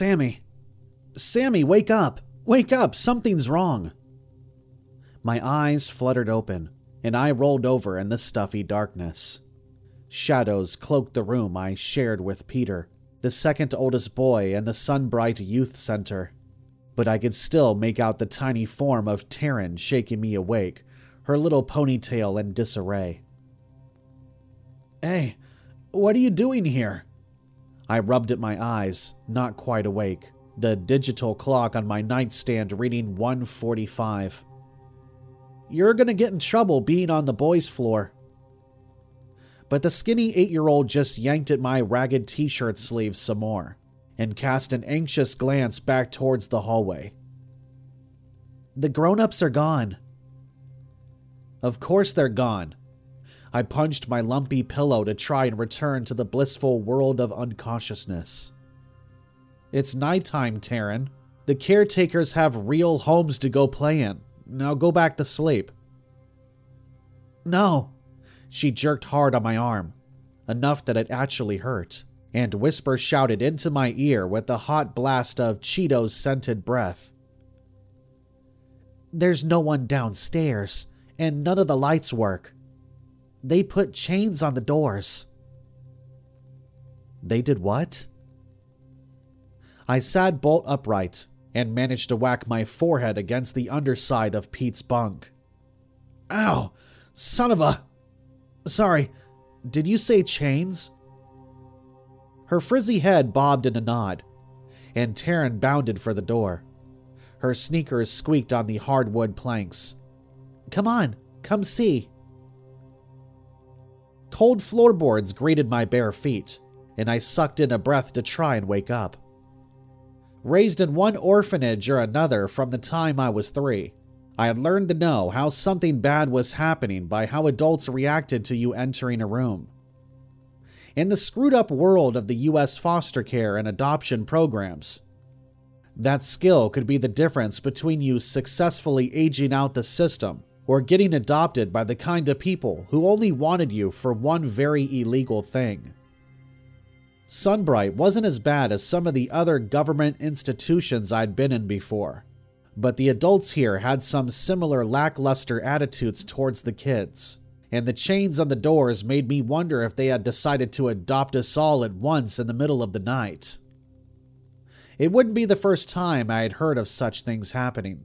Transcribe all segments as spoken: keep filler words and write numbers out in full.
Sammy. Sammy, wake up! Wake up! Something's wrong! My eyes fluttered open, and I rolled over in the stuffy darkness. Shadows cloaked the room I shared with Peter, the second oldest boy in the Sunbright Youth Center. But I could still make out the tiny form of Taryn shaking me awake, her little ponytail in disarray. Hey, what are you doing here? I rubbed at my eyes, not quite awake, the digital clock on my nightstand reading one forty-five. You're gonna get in trouble being on the boys' floor. But the skinny eight-year-old just yanked at my ragged t-shirt sleeves some more, and cast an anxious glance back towards the hallway. The grown-ups are gone. Of course they're gone. I punched my lumpy pillow to try and return to the blissful world of unconsciousness. It's nighttime, Taryn. The caretakers have real homes to go play in. Now go back to sleep. No. She jerked hard on my arm, enough that it actually hurt, and Whisper shouted into my ear with a hot blast of Cheetos scented breath. There's no one downstairs, and none of the lights work. They put chains on the doors. They did what? I sat bolt upright and managed to whack my forehead against the underside of Pete's bunk. Ow! Son of a... Sorry, did you say chains? Her frizzy head bobbed in a nod, and Taryn bounded for the door. Her sneakers squeaked on the hardwood planks. Come on, come see. Cold floorboards greeted my bare feet, and I sucked in a breath to try and wake up. Raised in one orphanage or another from the time I was three, I had learned to know how something bad was happening by how adults reacted to you entering a room. In the screwed-up world of the U S foster care and adoption programs, that skill could be the difference between you successfully aging out the system or getting adopted by the kind of people who only wanted you for one very illegal thing. Sunbright wasn't as bad as some of the other government institutions I'd been in before, but the adults here had some similar lackluster attitudes towards the kids, and the chains on the doors made me wonder if they had decided to adopt us all at once in the middle of the night. It wouldn't be the first time I had heard of such things happening.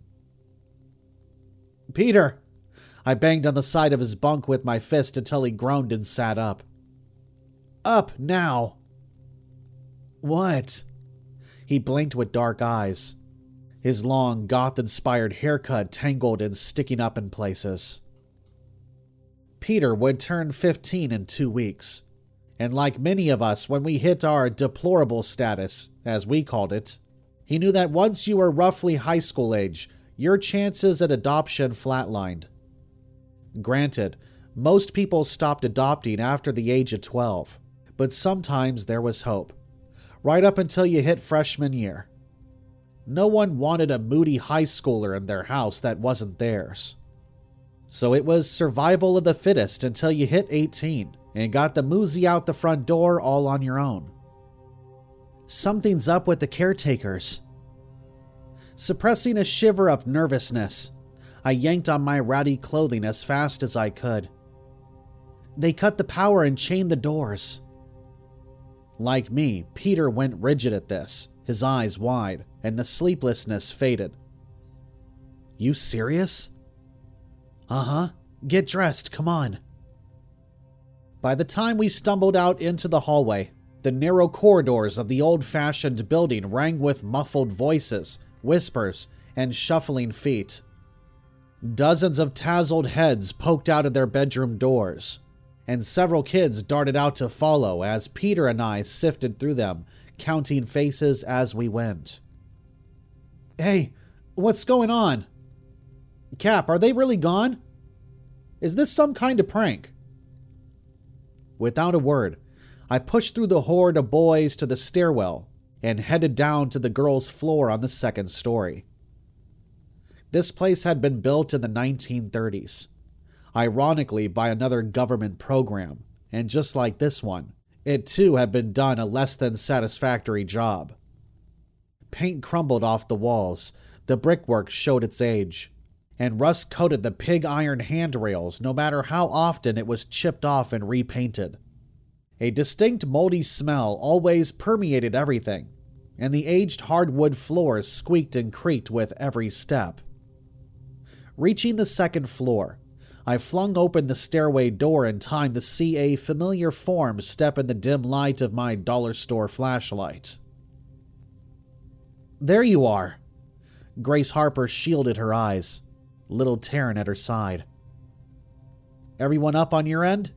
Peter! I banged on the side of his bunk with my fist until he groaned and sat up. Up, now! What? He blinked with dark eyes. His long, goth-inspired haircut tangled and sticking up in places. Peter would turn fifteen in two weeks, and like many of us when we hit our deplorable status, as we called it, he knew that once you were roughly high school age, your chances at adoption flatlined. Granted, most people stopped adopting after the age of twelve, but sometimes there was hope, right up until you hit freshman year. No one wanted a moody high schooler in their house that wasn't theirs. So it was survival of the fittest until you hit eighteen and got the moozy out the front door all on your own. Something's up with the caretakers. Suppressing a shiver of nervousness, I yanked on my ratty clothing as fast as I could. They cut the power and chained the doors. Like me, Peter went rigid at this, his eyes wide, and the sleeplessness faded. You serious? Uh-huh. Get dressed, come on. By the time we stumbled out into the hallway, the narrow corridors of the old-fashioned building rang with muffled voices, whispers, and shuffling feet. Dozens of tousled heads poked out of their bedroom doors, and several kids darted out to follow as Peter and I sifted through them, counting faces as we went. Hey, what's going on? Cap, are they really gone? Is this some kind of prank? Without a word, I pushed through the horde of boys to the stairwell and headed down to the girls' floor on the second story. This place had been built in the nineteen thirties, ironically by another government program, and just like this one, it too had been done a less than satisfactory job. Paint crumbled off the walls, the brickwork showed its age, and rust coated the pig iron handrails no matter how often it was chipped off and repainted. A distinct moldy smell always permeated everything, and the aged hardwood floors squeaked and creaked with every step. Reaching the second floor, I flung open the stairway door in time to see a familiar form step in the dim light of my dollar store flashlight. "There you are." Grace Harper shielded her eyes, little Taryn at her side. "Everyone up on your end?"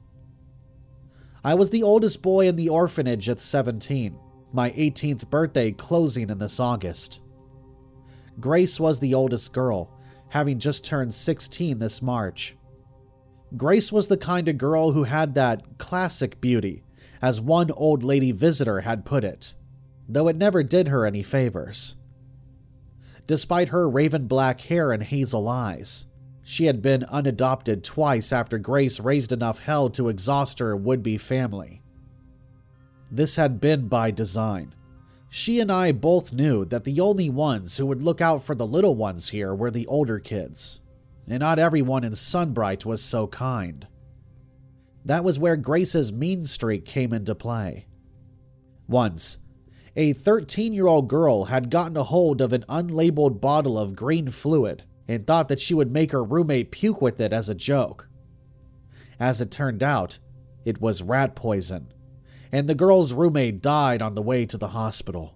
I was the oldest boy in the orphanage at seventeen, my eighteenth birthday closing in this August. Grace was the oldest girl, having just turned sixteen this March. Grace was the kind of girl who had that classic beauty, as one old lady visitor had put it, though it never did her any favors. Despite her raven black hair and hazel eyes, she had been unadopted twice after Grace raised enough hell to exhaust her would-be family. This had been by design. She and I both knew that the only ones who would look out for the little ones here were the older kids, and not everyone in Sunbright was so kind. That was where Grace's mean streak came into play. Once, a thirteen-year-old girl had gotten a hold of an unlabeled bottle of green fluid and thought that she would make her roommate puke with it as a joke. As it turned out, it was rat poison, and the girl's roommate died on the way to the hospital.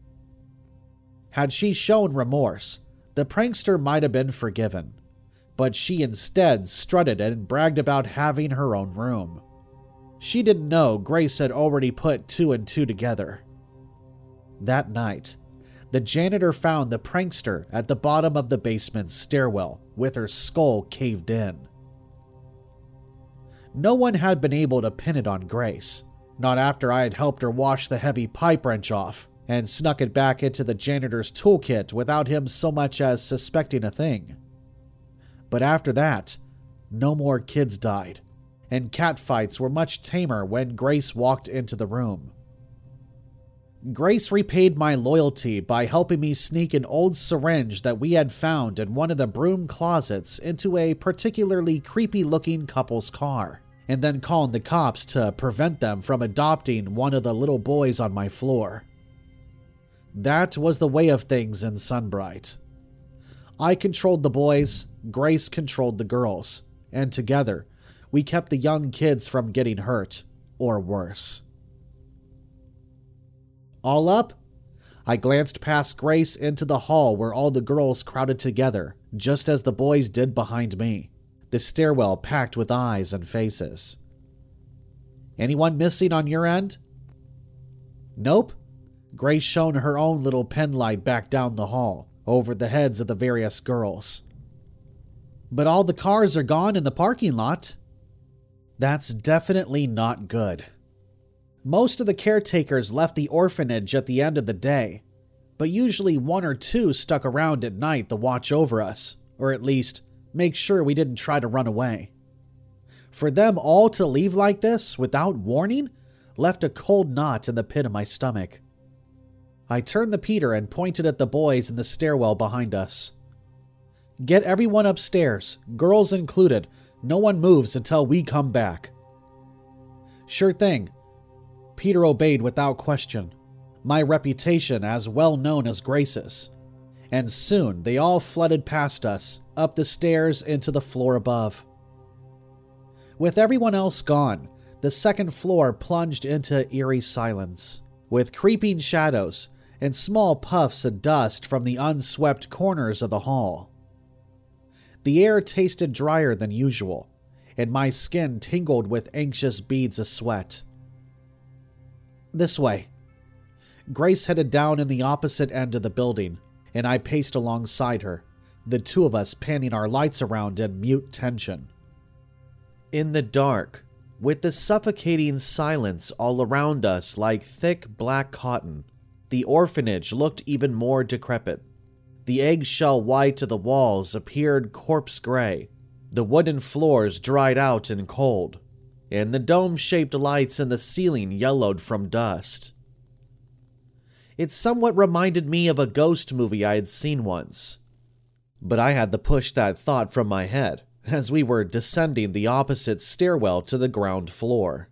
Had she shown remorse, the prankster might have been forgiven, but she instead strutted and bragged about having her own room. She didn't know Grace had already put two and two together. That night, the janitor found the prankster at the bottom of the basement stairwell with her skull caved in. No one had been able to pin it on Grace, not after I had helped her wash the heavy pipe wrench off and snuck it back into the janitor's toolkit without him so much as suspecting a thing. But after that, no more kids died, and catfights were much tamer when Grace walked into the room. Grace repaid my loyalty by helping me sneak an old syringe that we had found in one of the broom closets into a particularly creepy-looking couple's car, and then calling the cops to prevent them from adopting one of the little boys on my floor. That was the way of things in Sunbright. I controlled the boys, Grace controlled the girls, and together, we kept the young kids from getting hurt, or worse. All up? I glanced past Grace into the hall where all the girls crowded together, just as the boys did behind me, the stairwell packed with eyes and faces. Anyone missing on your end? Nope. Grace shone her own little pen light back down the hall, over the heads of the various girls. But all the cars are gone in the parking lot. That's definitely not good. Most of the caretakers left the orphanage at the end of the day, but usually one or two stuck around at night to watch over us, or at least make sure we didn't try to run away. For them all to leave like this, without warning, left a cold knot in the pit of my stomach. I turned to Peter and pointed at the boys in the stairwell behind us. Get everyone upstairs, girls included. No one moves until we come back. Sure thing. Peter obeyed without question, my reputation as well known as Grace's, and soon they all flooded past us, up the stairs into the floor above. With everyone else gone, the second floor plunged into eerie silence, with creeping shadows and small puffs of dust from the unswept corners of the hall. The air tasted drier than usual, and my skin tingled with anxious beads of sweat. This way. Grace headed down in the opposite end of the building, and I paced alongside her, the two of us panning our lights around in mute tension. In the dark, with the suffocating silence all around us like thick black cotton, the orphanage looked even more decrepit. The eggshell white of the walls appeared corpse gray, the wooden floors dried out and cold, and the dome-shaped lights in the ceiling yellowed from dust. It somewhat reminded me of a ghost movie I had seen once. But I had to push that thought from my head as we were descending the opposite stairwell to the ground floor.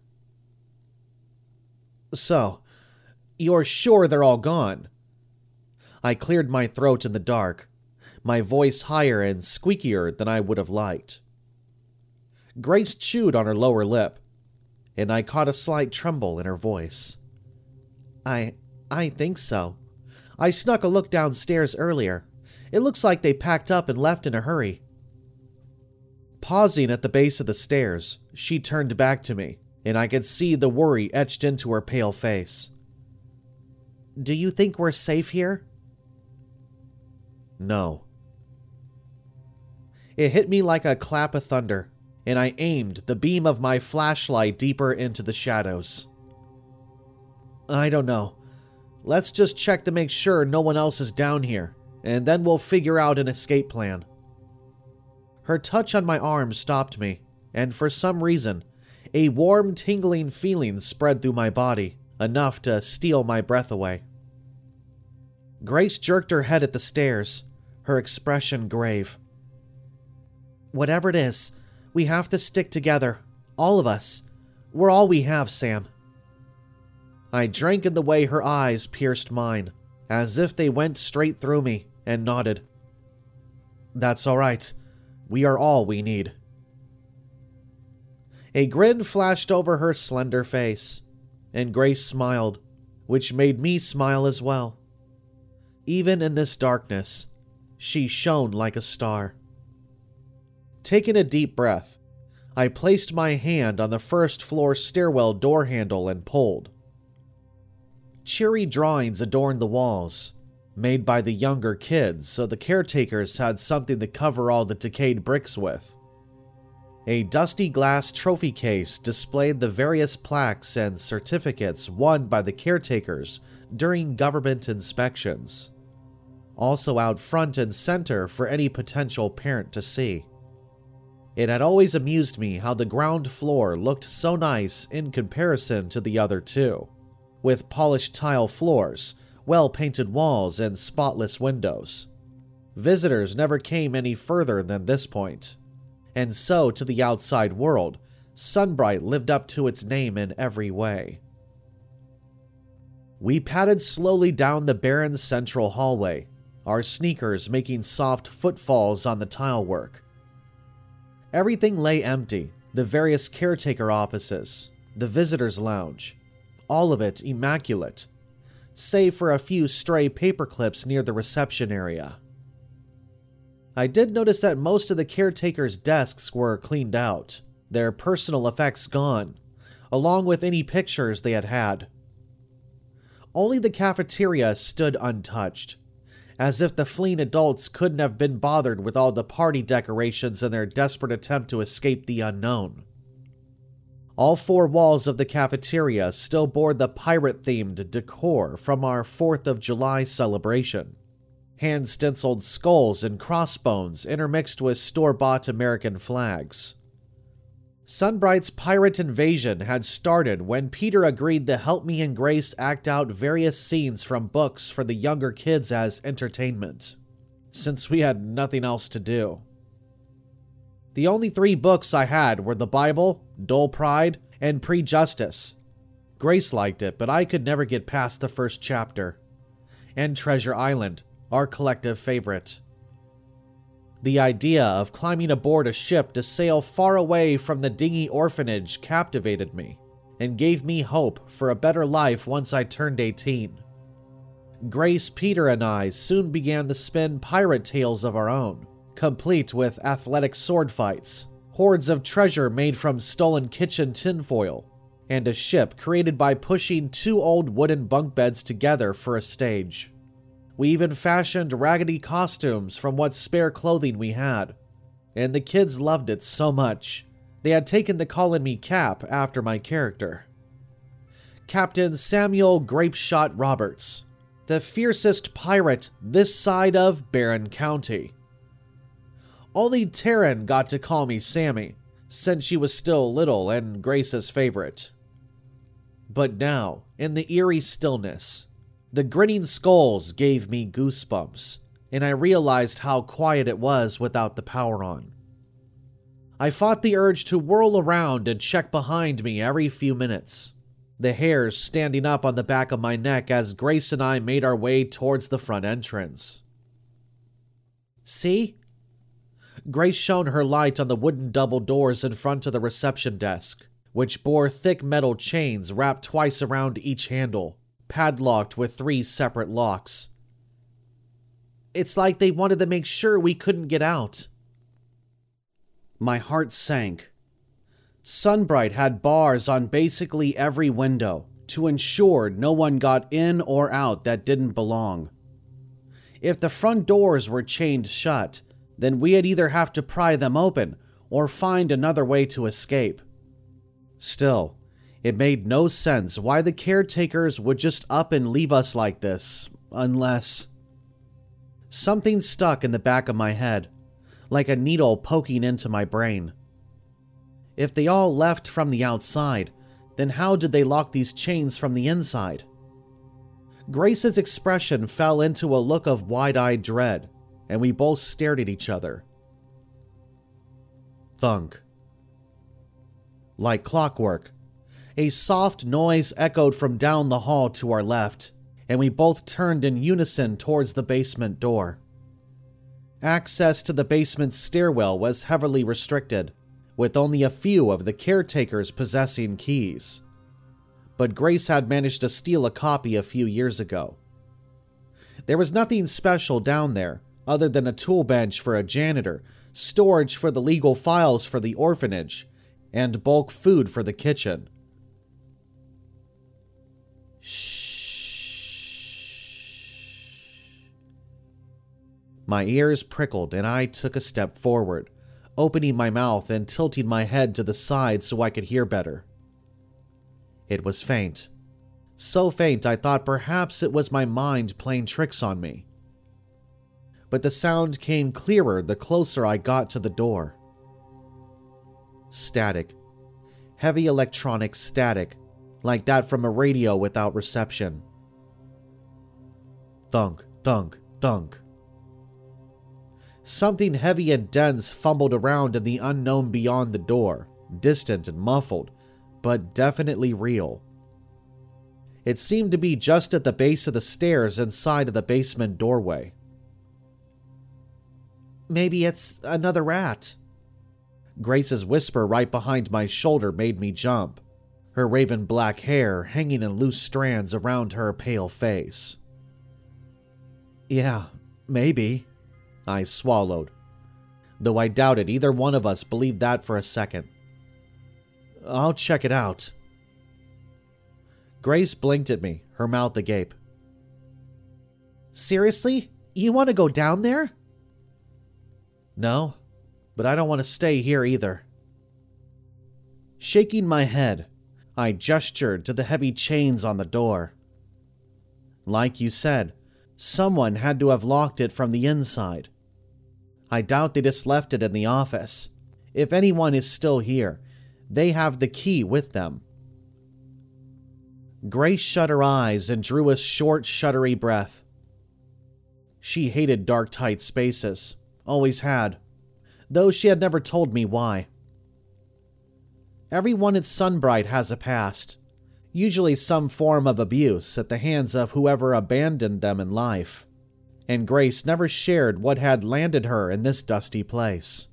So, you're sure they're all gone? I cleared my throat in the dark, my voice higher and squeakier than I would have liked. Grace chewed on her lower lip, and I caught a slight tremble in her voice. I... I think so. I snuck a look downstairs earlier. It looks like they packed up and left in a hurry. Pausing at the base of the stairs, she turned back to me, and I could see the worry etched into her pale face. Do you think we're safe here? No. It hit me like a clap of thunder, and I aimed the beam of my flashlight deeper into the shadows. I don't know. Let's just check to make sure no one else is down here, and then we'll figure out an escape plan. Her touch on my arm stopped me, and for some reason, a warm, tingling feeling spread through my body, enough to steal my breath away. Grace jerked her head at the stairs, her expression grave. Whatever it is, we have to stick together, all of us. We're all we have, Sam. I drank in the way her eyes pierced mine, as if they went straight through me, and nodded. That's all right. We are all we need. A grin flashed over her slender face, and Grace smiled, which made me smile as well. Even in this darkness, she shone like a star. Taking a deep breath, I placed my hand on the first floor stairwell door handle and pulled. Cheery drawings adorned the walls, made by the younger kids so the caretakers had something to cover all the decayed bricks with. A dusty glass trophy case displayed the various plaques and certificates won by the caretakers during government inspections, also out front and center for any potential parent to see. It had always amused me how the ground floor looked so nice in comparison to the other two, with polished tile floors, well-painted walls, and spotless windows. Visitors never came any further than this point, and so to the outside world, Sunbright lived up to its name in every way. We padded slowly down the barren central hallway, our sneakers making soft footfalls on the tilework. Everything lay empty, the various caretaker offices, the visitors' lounge, all of it immaculate, save for a few stray paperclips near the reception area. I did notice that most of the caretakers' desks were cleaned out, their personal effects gone, along with any pictures they had had. Only the cafeteria stood untouched, as if the fleeing adults couldn't have been bothered with all the party decorations in their desperate attempt to escape the unknown. All four walls of the cafeteria still bore the pirate-themed decor from our fourth of July celebration. Hand-stenciled skulls and crossbones intermixed with store-bought American flags. Sunbright's pirate invasion had started when Peter agreed to help me and Grace act out various scenes from books for the younger kids as entertainment, since we had nothing else to do. The only three books I had were the Bible, Dull Pride, and Pre-Justice. Grace liked it, but I could never get past the first chapter. And Treasure Island, our collective favorite. The idea of climbing aboard a ship to sail far away from the dingy orphanage captivated me, and gave me hope for a better life once I turned eighteen. Grace, Peter, and I soon began to spin pirate tales of our own, complete with athletic sword fights, hoards of treasure made from stolen kitchen tinfoil, and a ship created by pushing two old wooden bunk beds together for a stage. We even fashioned raggedy costumes from what spare clothing we had, and the kids loved it so much, they had taken to calling me Cap after my character. Captain Samuel Grapeshot Roberts, the fiercest pirate this side of Barren County. Only Taryn got to call me Sammy, since she was still little and Grace's favorite. But now, in the eerie stillness, The grinning skulls gave me goosebumps, and I realized how quiet it was without the power on. I fought the urge to whirl around and check behind me every few minutes, the hairs standing up on the back of my neck as Grace and I made our way towards the front entrance. See? Grace shone her light on the wooden double doors in front of the reception desk, which bore thick metal chains wrapped twice around each handle, padlocked with three separate locks. It's like they wanted to make sure we couldn't get out. My heart sank. Sunbright had bars on basically every window to ensure no one got in or out that didn't belong. If the front doors were chained shut, then we'd either have to pry them open or find another way to escape. Still, it made no sense why the caretakers would just up and leave us like this, unless... Something stuck in the back of my head, like a needle poking into my brain. If they all left from the outside, then how did they lock these chains from the inside? Grace's expression fell into a look of wide-eyed dread, and we both stared at each other. Thunk. Like clockwork, a soft noise echoed from down the hall to our left, and we both turned in unison towards the basement door. Access to the basement stairwell was heavily restricted, with only a few of the caretakers possessing keys. But Grace had managed to steal a copy a few years ago. There was nothing special down there, other than a tool bench for a janitor, storage for the legal files for the orphanage, and bulk food for the kitchen. Shh. My ears prickled and I took a step forward, opening my mouth and tilting my head to the side so I could hear better. It was faint. So faint I thought perhaps it was my mind playing tricks on me. But the sound came clearer the closer I got to the door. Static. Heavy electronic static, like that from a radio without reception. Thunk, thunk, thunk. Something heavy and dense fumbled around in the unknown beyond the door, distant and muffled, but definitely real. It seemed to be just at the base of the stairs inside of the basement doorway. Maybe it's another rat. Grace's whisper right behind my shoulder made me jump, her raven black hair hanging in loose strands around her pale face. Yeah, maybe, I swallowed, though I doubted either one of us believed that for a second. I'll check it out. Grace blinked at me, her mouth agape. Seriously? You want to go down there? No, but I don't want to stay here either. Shaking my head, I gestured to the heavy chains on the door. Like you said, someone had to have locked it from the inside. I doubt they just left it in the office. If anyone is still here, they have the key with them. Grace shut her eyes and drew a short, shuddery breath. She hated dark, tight spaces. Always had. Though she had never told me why. Everyone at Sunbright has a past. Usually some form of abuse at the hands of whoever abandoned them in life. And Grace never shared what had landed her in this dusty place.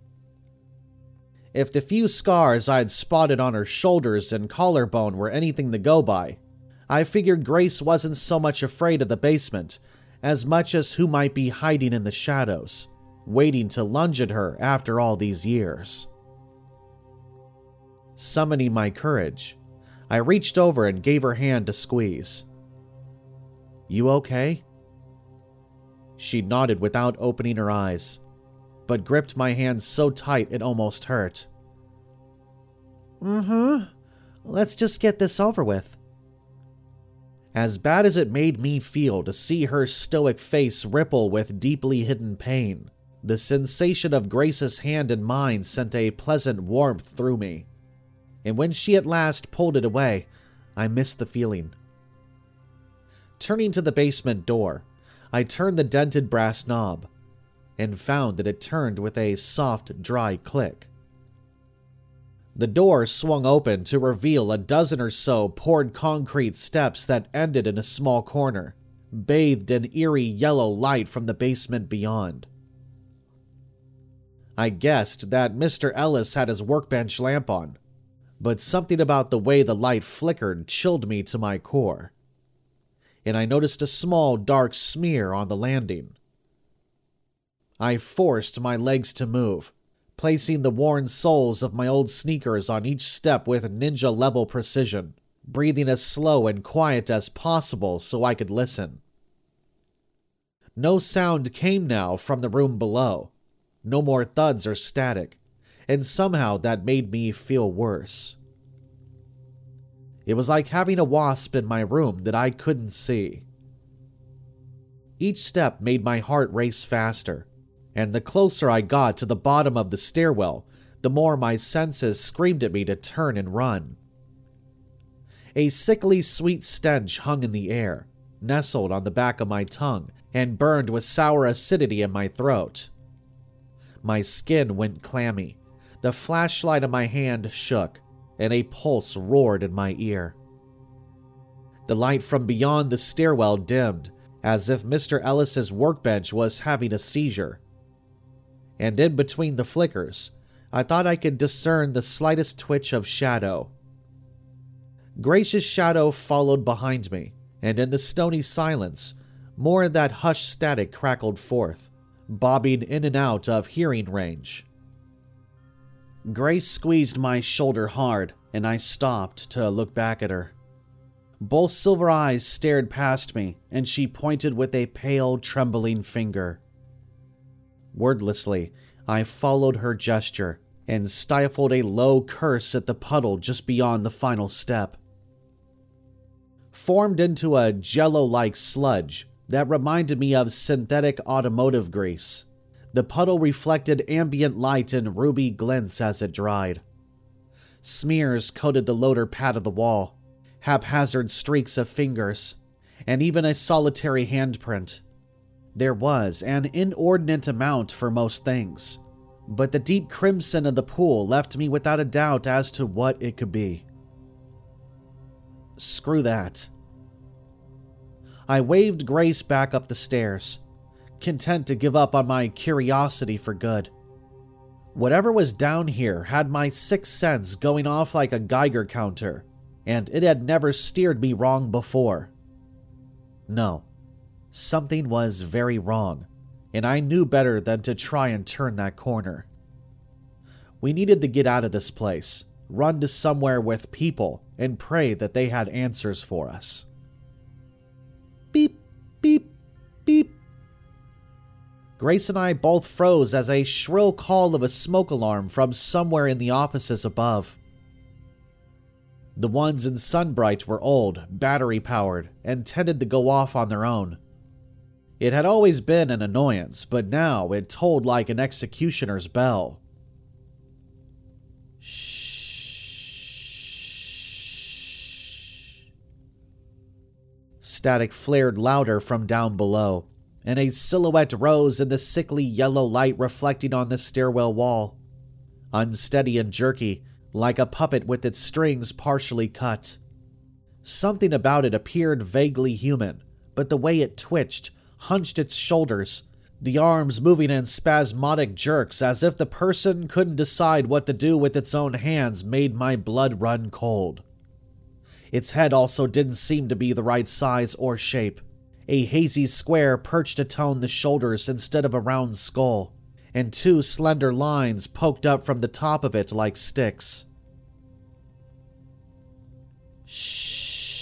If the few scars I'd spotted on her shoulders and collarbone were anything to go by, I figured Grace wasn't so much afraid of the basement as much as who might be hiding in the shadows, waiting to lunge at her after all these years. Summoning my courage, I reached over and gave her hand a squeeze. You okay? She nodded without opening her eyes, but gripped my hand so tight it almost hurt. Mm-hmm. Let's just get this over with. As bad as it made me feel to see her stoic face ripple with deeply hidden pain, the sensation of Grace's hand in mine sent a pleasant warmth through me. And when she at last pulled it away, I missed the feeling. Turning to the basement door, I turned the dented brass knob and found that it turned with a soft, dry click. The door swung open to reveal a dozen or so poured concrete steps that ended in a small corner, bathed in eerie yellow light from the basement beyond. I guessed that Mister Ellis had his workbench lamp on, but something about the way the light flickered chilled me to my core, and I noticed a small dark smear on the landing. I forced my legs to move, placing the worn soles of my old sneakers on each step with ninja-level precision, breathing as slow and quiet as possible so I could listen. No sound came now from the room below, no more thuds or static, and somehow that made me feel worse. It was like having a wasp in my room that I couldn't see. Each step made my heart race faster, and the closer I got to the bottom of the stairwell, the more my senses screamed at me to turn and run. A sickly sweet stench hung in the air, nestled on the back of my tongue, and burned with sour acidity in my throat. My skin went clammy, the flashlight in my hand shook, and a pulse roared in my ear. The light from beyond the stairwell dimmed, as if Mister Ellis's workbench was having a seizure. And in between the flickers, I thought I could discern the slightest twitch of shadow. Grace's shadow followed behind me, and in the stony silence, more of that hushed static crackled forth, bobbing in and out of hearing range. Grace squeezed my shoulder hard, and I stopped to look back at her. Both silver eyes stared past me, and she pointed with a pale, trembling finger. Wordlessly, I followed her gesture and stifled a low curse at the puddle just beyond the final step. Formed into a jello-like sludge that reminded me of synthetic automotive grease, the puddle reflected ambient light in ruby glints as it dried. Smears coated the loader pad of the wall, haphazard streaks of fingers, and even a solitary handprint. There was an inordinate amount for most things, but the deep crimson of the pool left me without a doubt as to what it could be. Screw that. I waved Grace back up the stairs, content to give up on my curiosity for good. Whatever was down here had my sixth sense going off like a Geiger counter, and it had never steered me wrong before. No. Something was very wrong, and I knew better than to try and turn that corner. We needed to get out of this place, run to somewhere with people, and pray that they had answers for us. Beep, beep, beep. Grace and I both froze as a shrill call of a smoke alarm from somewhere in the offices above. The ones in Sunbright were old, battery-powered, and tended to go off on their own. It had always been an annoyance, but now it tolled like an executioner's bell. Shh. Static flared louder from down below, and a silhouette rose in the sickly yellow light reflecting on the stairwell wall. Unsteady and jerky, like a puppet with its strings partially cut. Something about it appeared vaguely human, but the way it twitched, hunched its shoulders, the arms moving in spasmodic jerks as if the person couldn't decide what to do with its own hands, made my blood run cold. Its head also didn't seem to be the right size or shape. A hazy square perched atone the shoulders instead of a round skull, and two slender lines poked up from the top of it like sticks. Shh.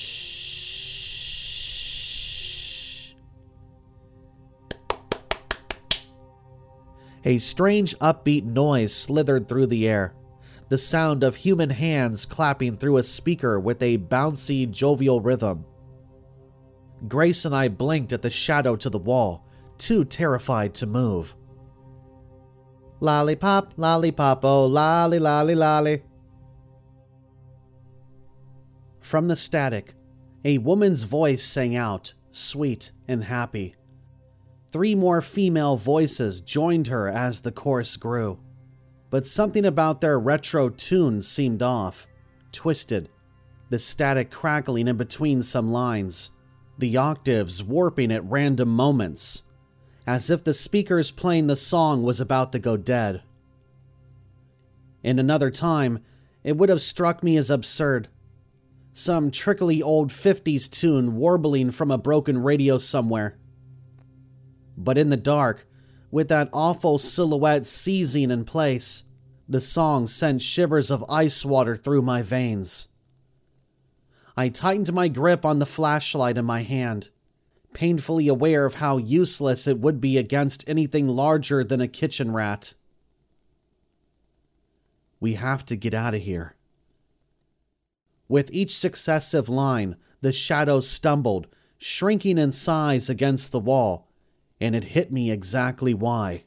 A strange upbeat noise slithered through the air, the sound of human hands clapping through a speaker with a bouncy, jovial rhythm. Grace and I blinked at the shadow to the wall, too terrified to move. Lollipop, lollipop, oh lolly, lolly, lolly. From the static, a woman's voice sang out, sweet and happy. Three more female voices joined her as the chorus grew, but something about their retro tune seemed off, twisted, the static crackling in between some lines, the octaves warping at random moments, as if the speakers playing the song was about to go dead. In another time, it would have struck me as absurd. Some trickly old fifties tune warbling from a broken radio somewhere. But in the dark, with that awful silhouette seizing in place, the song sent shivers of ice water through my veins. I tightened my grip on the flashlight in my hand, painfully aware of how useless it would be against anything larger than a kitchen rat. We have to get out of here. With each successive line, the shadow stumbled, shrinking in size against the wall, and it hit me exactly why.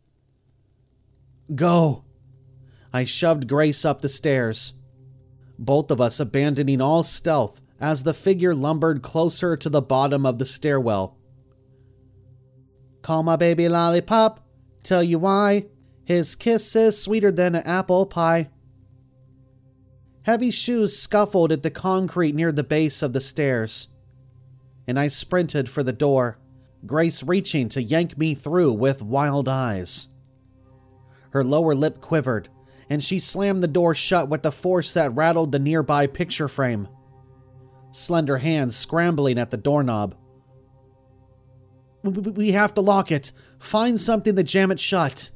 Go! I shoved Grace up the stairs, both of us abandoning all stealth as the figure lumbered closer to the bottom of the stairwell. Call my baby lollipop, tell you why. His kiss is sweeter than an apple pie. Heavy shoes scuffled at the concrete near the base of the stairs, and I sprinted for the door, Grace reaching to yank me through with wild eyes. Her lower lip quivered, and she slammed the door shut with the force that rattled the nearby picture frame, slender hands scrambling at the doorknob. We have to lock it. Find something to jam it shut.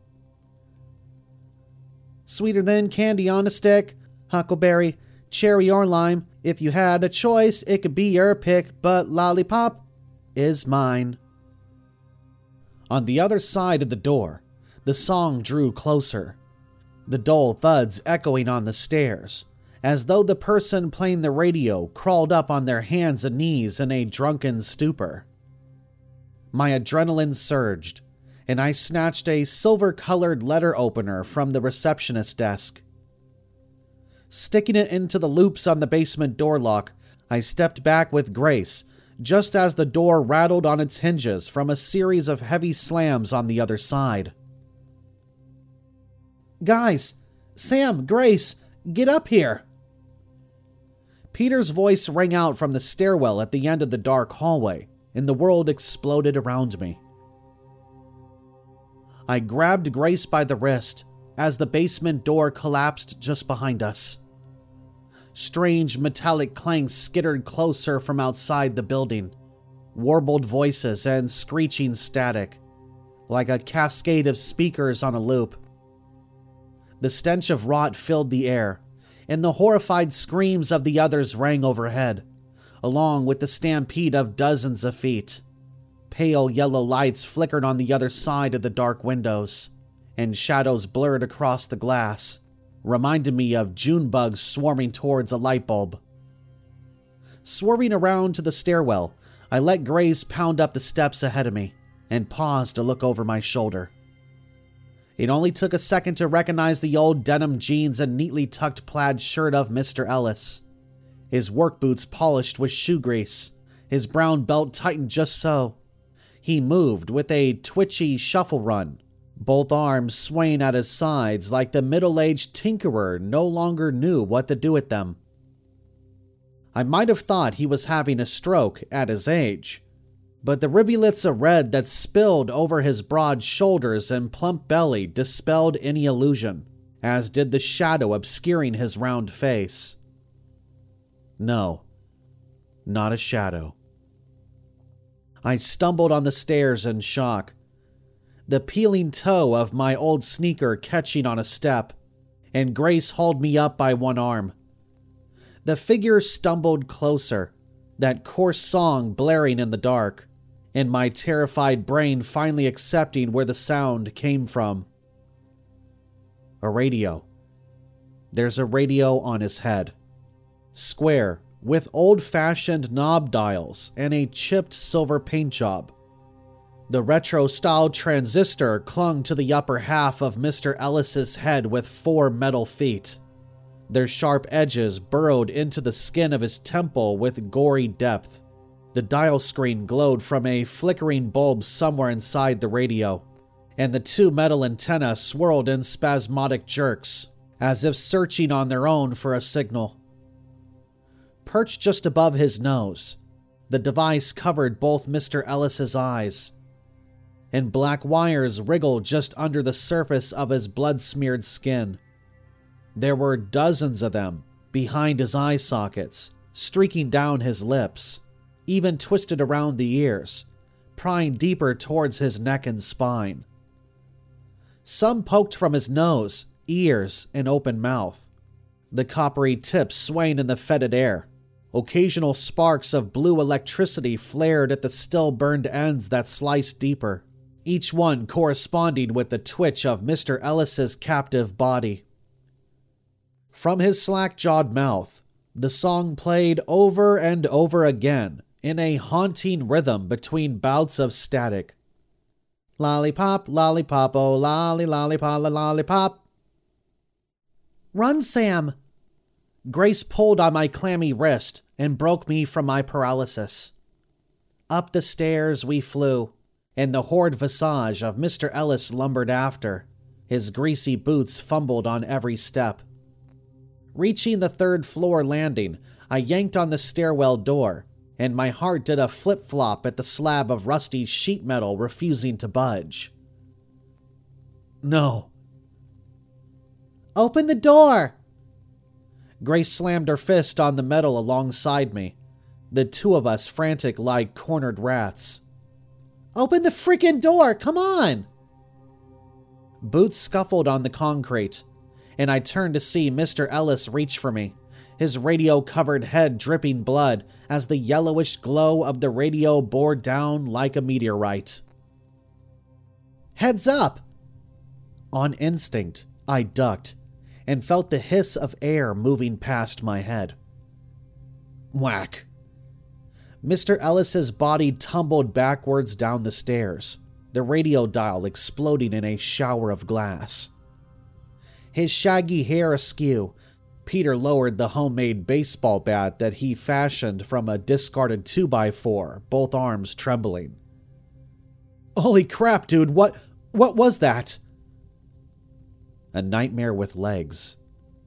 Sweeter than candy on a stick, huckleberry, cherry or lime. If you had a choice, it could be your pick, but lollipop is mine. On the other side of the door, the song drew closer, the dull thuds echoing on the stairs, as though the person playing the radio crawled up on their hands and knees in a drunken stupor. My adrenaline surged, and I snatched a silver-colored letter opener from the receptionist's desk. Sticking it into the loops on the basement door lock, I stepped back with Grace, just as the door rattled on its hinges from a series of heavy slams on the other side. Guys! Sam! Grace! Get up here! Peter's voice rang out from the stairwell at the end of the dark hallway, and the world exploded around me. I grabbed Grace by the wrist as the basement door collapsed just behind us. Strange metallic clanks skittered closer from outside the building, warbled voices and screeching static, like a cascade of speakers on a loop. The stench of rot filled the air, and the horrified screams of the others rang overhead, along with the stampede of dozens of feet. Pale yellow lights flickered on the other side of the dark windows, and shadows blurred across the glass, reminding me of June bugs swarming towards a light bulb. Swerving around to the stairwell, I let Grace pound up the steps ahead of me, and paused to look over my shoulder. It only took a second to recognize the old denim jeans and neatly tucked plaid shirt of Mister Ellis, his work boots polished with shoe grease, his brown belt tightened just so. He moved with a twitchy shuffle run, both arms swaying at his sides like the middle-aged tinkerer no longer knew what to do with them. I might have thought he was having a stroke at his age, but the rivulets of red that spilled over his broad shoulders and plump belly dispelled any illusion, as did the shadow obscuring his round face. No, not a shadow. I stumbled on the stairs in shock, the peeling toe of my old sneaker catching on a step, and Grace hauled me up by one arm. The figure stumbled closer, that coarse song blaring in the dark, and my terrified brain finally accepting where the sound came from. A radio. There's a radio on his head. Square, with old-fashioned knob dials and a chipped silver paint job. The retro-style transistor clung to the upper half of Mister Ellis's head with four metal feet. Their sharp edges burrowed into the skin of his temple with gory depth. The dial screen glowed from a flickering bulb somewhere inside the radio, and the two metal antennae swirled in spasmodic jerks, as if searching on their own for a signal. Perched just above his nose, the device covered both Mister Ellis's eyes, and black wires wriggled just under the surface of his blood-smeared skin. There were dozens of them behind his eye sockets, streaking down his lips, even twisted around the ears, prying deeper towards his neck and spine. Some poked from his nose, ears, and open mouth, the coppery tips swaying in the fetid air. Occasional sparks of blue electricity flared at the still burned ends that sliced deeper, each one corresponding with the twitch of Mister Ellis's captive body. From his slack-jawed mouth, the song played over and over again in a haunting rhythm between bouts of static. Lollipop, lollipop, oh lolly, lollipop, lollipop. Run, Sam! Grace pulled on my clammy wrist and broke me from my paralysis. Up the stairs we flew, and the horrid visage of Mister Ellis lumbered after. His greasy boots fumbled on every step. Reaching the third floor landing, I yanked on the stairwell door, and my heart did a flip-flop at the slab of rusty sheet metal refusing to budge. No. Open the door! Grace slammed her fist on the metal alongside me, the two of us frantic like cornered rats. Open the freaking door! Come on! Boots scuffled on the concrete, and I turned to see Mister Ellis reach for me, his radio-covered head dripping blood as the yellowish glow of the radio bore down like a meteorite. Heads up! On instinct, I ducked, and felt the hiss of air moving past my head. Whack! Mister Ellis's body tumbled backwards down the stairs, the radio dial exploding in a shower of glass. His shaggy hair askew, Peter lowered the homemade baseball bat that he fashioned from a discarded two by four, both arms trembling. Holy crap, dude, what, what was that? A nightmare with legs.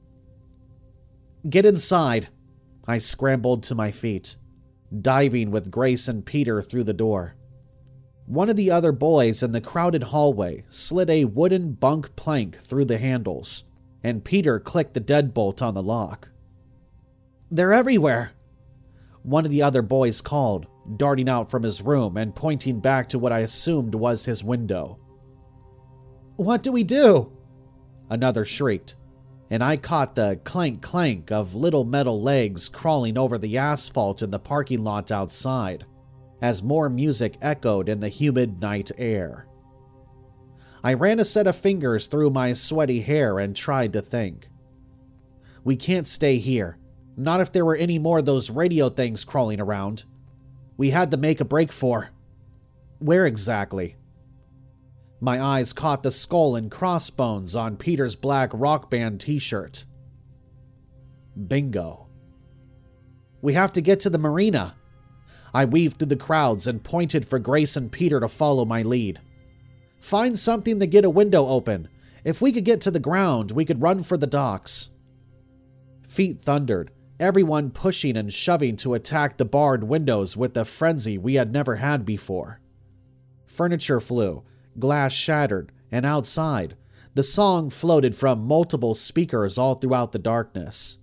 Get inside. I scrambled to my feet, diving with Grace and Peter through the door. One of the other boys in the crowded hallway slid a wooden bunk plank through the handles, and Peter clicked the deadbolt on the lock. They're everywhere, one of the other boys called, darting out from his room and pointing back to what I assumed was his window. What do we do? Another shrieked, and I caught the clank-clank of little metal legs crawling over the asphalt in the parking lot outside, as more music echoed in the humid night air. I ran a set of fingers through my sweaty hair and tried to think. We can't stay here, not if there were any more of those radio things crawling around. We had to make a break for. Where exactly? My eyes caught the skull and crossbones on Peter's black rock band t-shirt. Bingo. We have to get to the marina. I weaved through the crowds and pointed for Grace and Peter to follow my lead. Find something to get a window open. If we could get to the ground, we could run for the docks. Feet thundered, everyone pushing and shoving to attack the barred windows with a frenzy we had never had before. Furniture flew, glass shattered, and outside, the song floated from multiple speakers all throughout the darkness.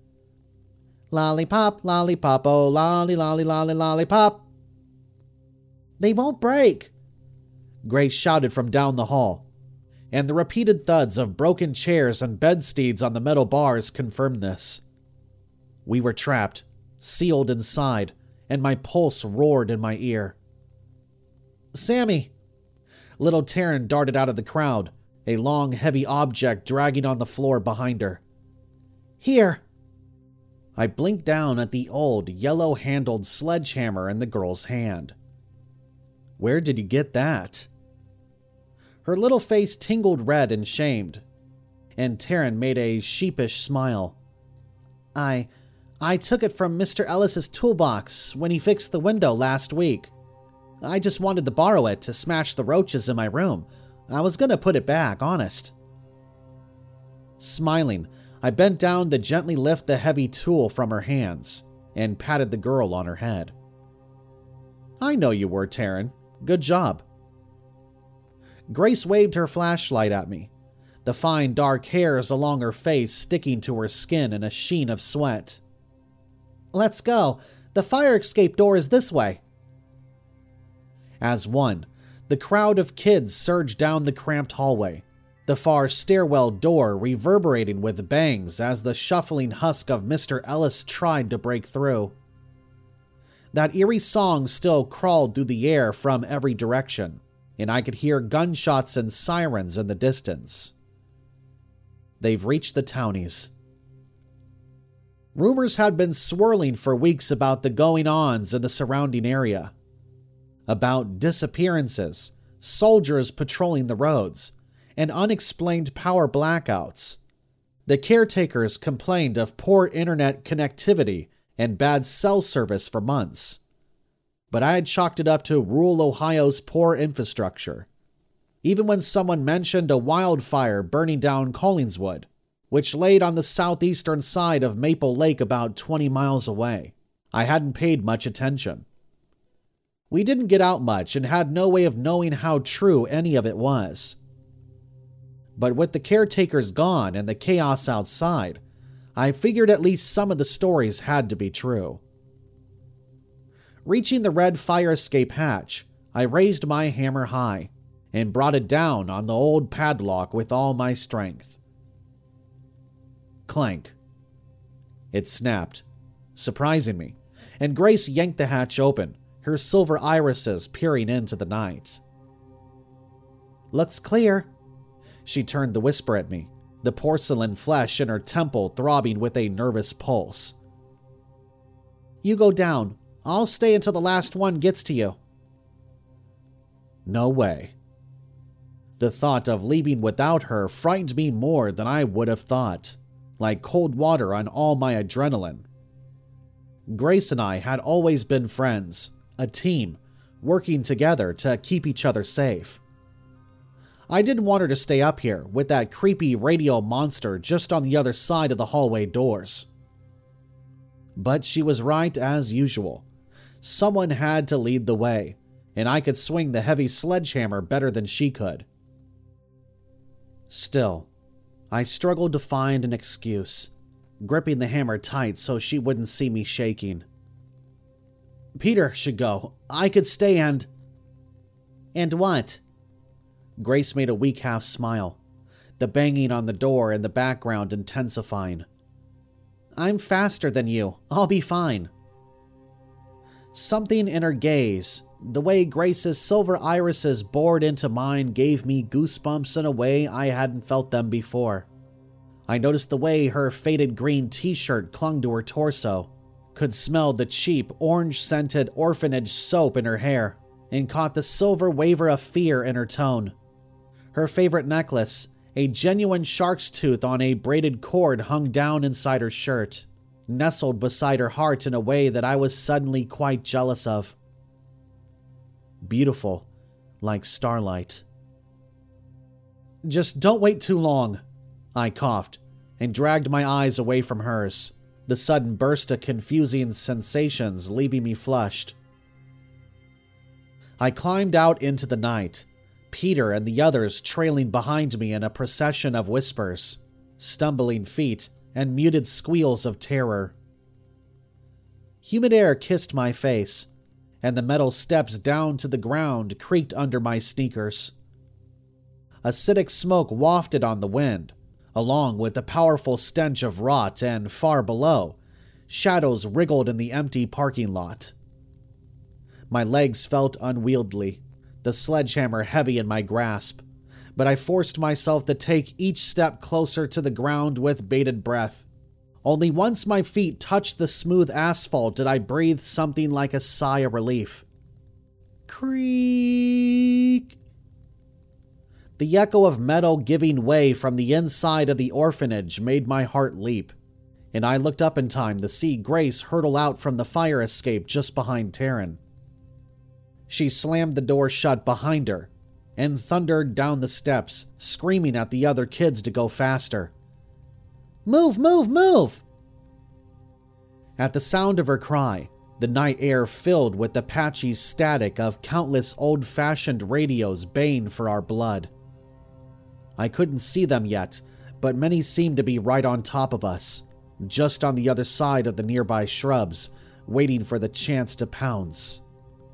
Lollipop, lollipop, oh lolly, lolly, lolly, lollipop. They won't break, Grace shouted from down the hall, and the repeated thuds of broken chairs and bedsteads on the metal bars confirmed this. We were trapped, sealed inside, and my pulse roared in my ear. Sammy! Little Taryn darted out of the crowd, a long, heavy object dragging on the floor behind her. Here! I blinked down at the old, yellow-handled sledgehammer in the girl's hand. Where did you get that? Her little face tingled red and shamed, and Taryn made a sheepish smile. I, I took it from Mister Ellis's toolbox when he fixed the window last week. I just wanted to borrow it to smash the roaches in my room. I was gonna put it back, honest. Smiling, I bent down to gently lift the heavy tool from her hands and patted the girl on her head. I know you were, Taryn. Good job. Grace waved her flashlight at me, the fine dark hairs along her face sticking to her skin in a sheen of sweat. Let's go. The fire escape door is this way. As one, the crowd of kids surged down the cramped hallway, the far stairwell door reverberating with bangs as the shuffling husk of Mister Ellis tried to break through. That eerie song still crawled through the air from every direction, and I could hear gunshots and sirens in the distance. They've reached the townies. Rumors had been swirling for weeks about the going-ons in the surrounding area. About disappearances, soldiers patrolling the roads, and unexplained power blackouts. The caretakers complained of poor internet connectivity and bad cell service for months. But I had chalked it up to rural Ohio's poor infrastructure. Even when someone mentioned a wildfire burning down Collingswood, which laid on the southeastern side of Maple Lake about twenty miles away, I hadn't paid much attention. We didn't get out much and had no way of knowing how true any of it was. But with the caretakers gone and the chaos outside, I figured at least some of the stories had to be true. Reaching the red fire escape hatch, I raised my hammer high and brought it down on the old padlock with all my strength. Clank. It snapped, surprising me, and Grace yanked the hatch open, her silver irises peering into the night. Looks clear. She turned to whisper at me, the porcelain flesh in her temple throbbing with a nervous pulse. You go down. I'll stay until the last one gets to you. No way. The thought of leaving without her frightened me more than I would have thought, like cold water on all my adrenaline. Grace and I had always been friends, a team, working together to keep each other safe. I didn't want her to stay up here with that creepy radio monster just on the other side of the hallway doors. But she was right as usual. Someone had to lead the way, and I could swing the heavy sledgehammer better than she could. Still, I struggled to find an excuse, gripping the hammer tight so she wouldn't see me shaking. Peter should go. I could stay and... And what? Grace made a weak half smile, the banging on the door in the background intensifying. I'm faster than you. I'll be fine. Something in her gaze, the way Grace's silver irises bored into mine, gave me goosebumps in a way I hadn't felt them before. I noticed the way her faded green t-shirt clung to her torso, could smell the cheap, orange-scented orphanage soap in her hair, and caught the silver waver of fear in her tone. Her favorite necklace, a genuine shark's tooth on a braided cord, hung down inside her shirt, nestled beside her heart in a way that I was suddenly quite jealous of. Beautiful, like starlight. Just don't wait too long, I coughed, and dragged my eyes away from hers, the sudden burst of confusing sensations leaving me flushed. I climbed out into the night, Peter and the others trailing behind me in a procession of whispers, stumbling feet, and muted squeals of terror. Humid air kissed my face, and the metal steps down to the ground creaked under my sneakers. Acidic smoke wafted on the wind, along with the powerful stench of rot, and far below, shadows wriggled in the empty parking lot. My legs felt unwieldy, the sledgehammer heavy in my grasp, but I forced myself to take each step closer to the ground with bated breath. Only once my feet touched the smooth asphalt did I breathe something like a sigh of relief. Creak! The echo of metal giving way from the inside of the orphanage made my heart leap, and I looked up in time to see Grace hurtle out from the fire escape just behind Taryn. She slammed the door shut behind her and thundered down the steps, screaming at the other kids to go faster. "Move, move, move!" At the sound of her cry, the night air filled with the patchy static of countless old-fashioned radios baying for our blood. I couldn't see them yet, but many seemed to be right on top of us, just on the other side of the nearby shrubs, waiting for the chance to pounce.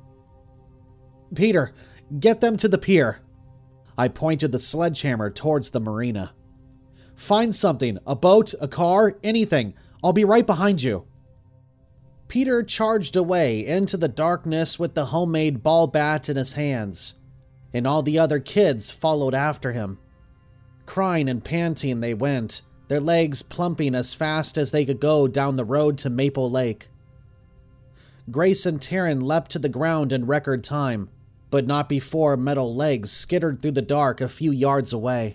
"Peter, get them to the pier." I pointed the sledgehammer towards the marina. "Find something, a boat, a car, anything. I'll be right behind you." Peter charged away into the darkness with the homemade ball bat in his hands, and all the other kids followed after him. Crying and panting they went, their legs plumping as fast as they could go down the road to Maple Lake. Grace and Taryn leapt to the ground in record time, but not before metal legs skittered through the dark a few yards away.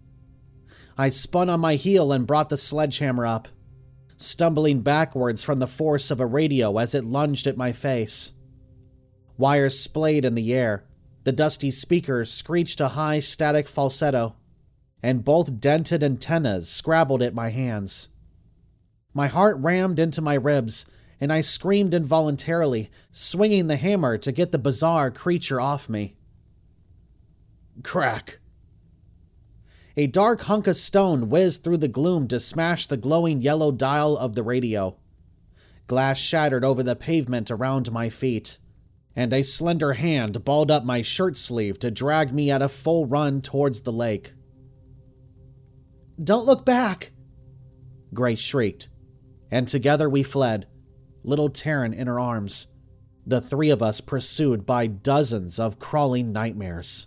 I spun on my heel and brought the sledgehammer up, stumbling backwards from the force of a radio as it lunged at my face. Wires splayed in the air, the dusty speakers screeched a high static falsetto, and both dented antennas scrabbled at my hands. My heart rammed into my ribs, and I screamed involuntarily, swinging the hammer to get the bizarre creature off me. Crack! A dark hunk of stone whizzed through the gloom to smash the glowing yellow dial of the radio. Glass shattered over the pavement around my feet, and a slender hand balled up my shirt sleeve to drag me at a full run towards the lake. "Don't look back!" Grace shrieked, and together we fled, little Taryn in her arms, the three of us pursued by dozens of crawling nightmares.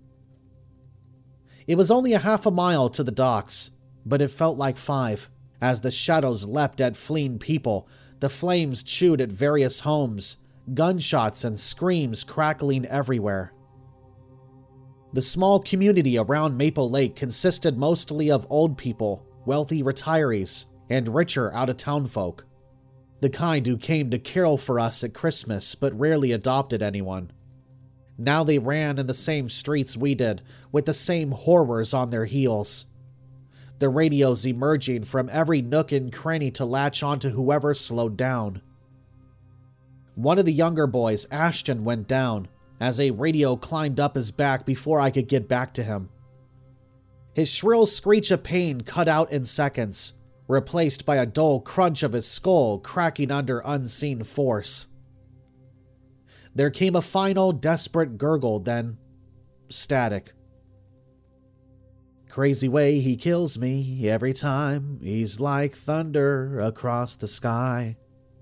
It was only a half a mile to the docks, but it felt like five, as the shadows leapt at fleeing people, the flames chewed at various homes, gunshots and screams crackling everywhere. The small community around Maple Lake consisted mostly of old people, wealthy retirees, and richer out-of-town folk, the kind who came to carol for us at Christmas but rarely adopted anyone. Now they ran in the same streets we did, with the same horrors on their heels. The radios emerging from every nook and cranny to latch onto whoever slowed down. One of the younger boys, Ashton, went down, as a radio climbed up his back before I could get back to him. His shrill screech of pain cut out in seconds, replaced by a dull crunch of his skull cracking under unseen force. There came a final, desperate gurgle, then static. Crazy way he kills me every time, he's like thunder across the sky.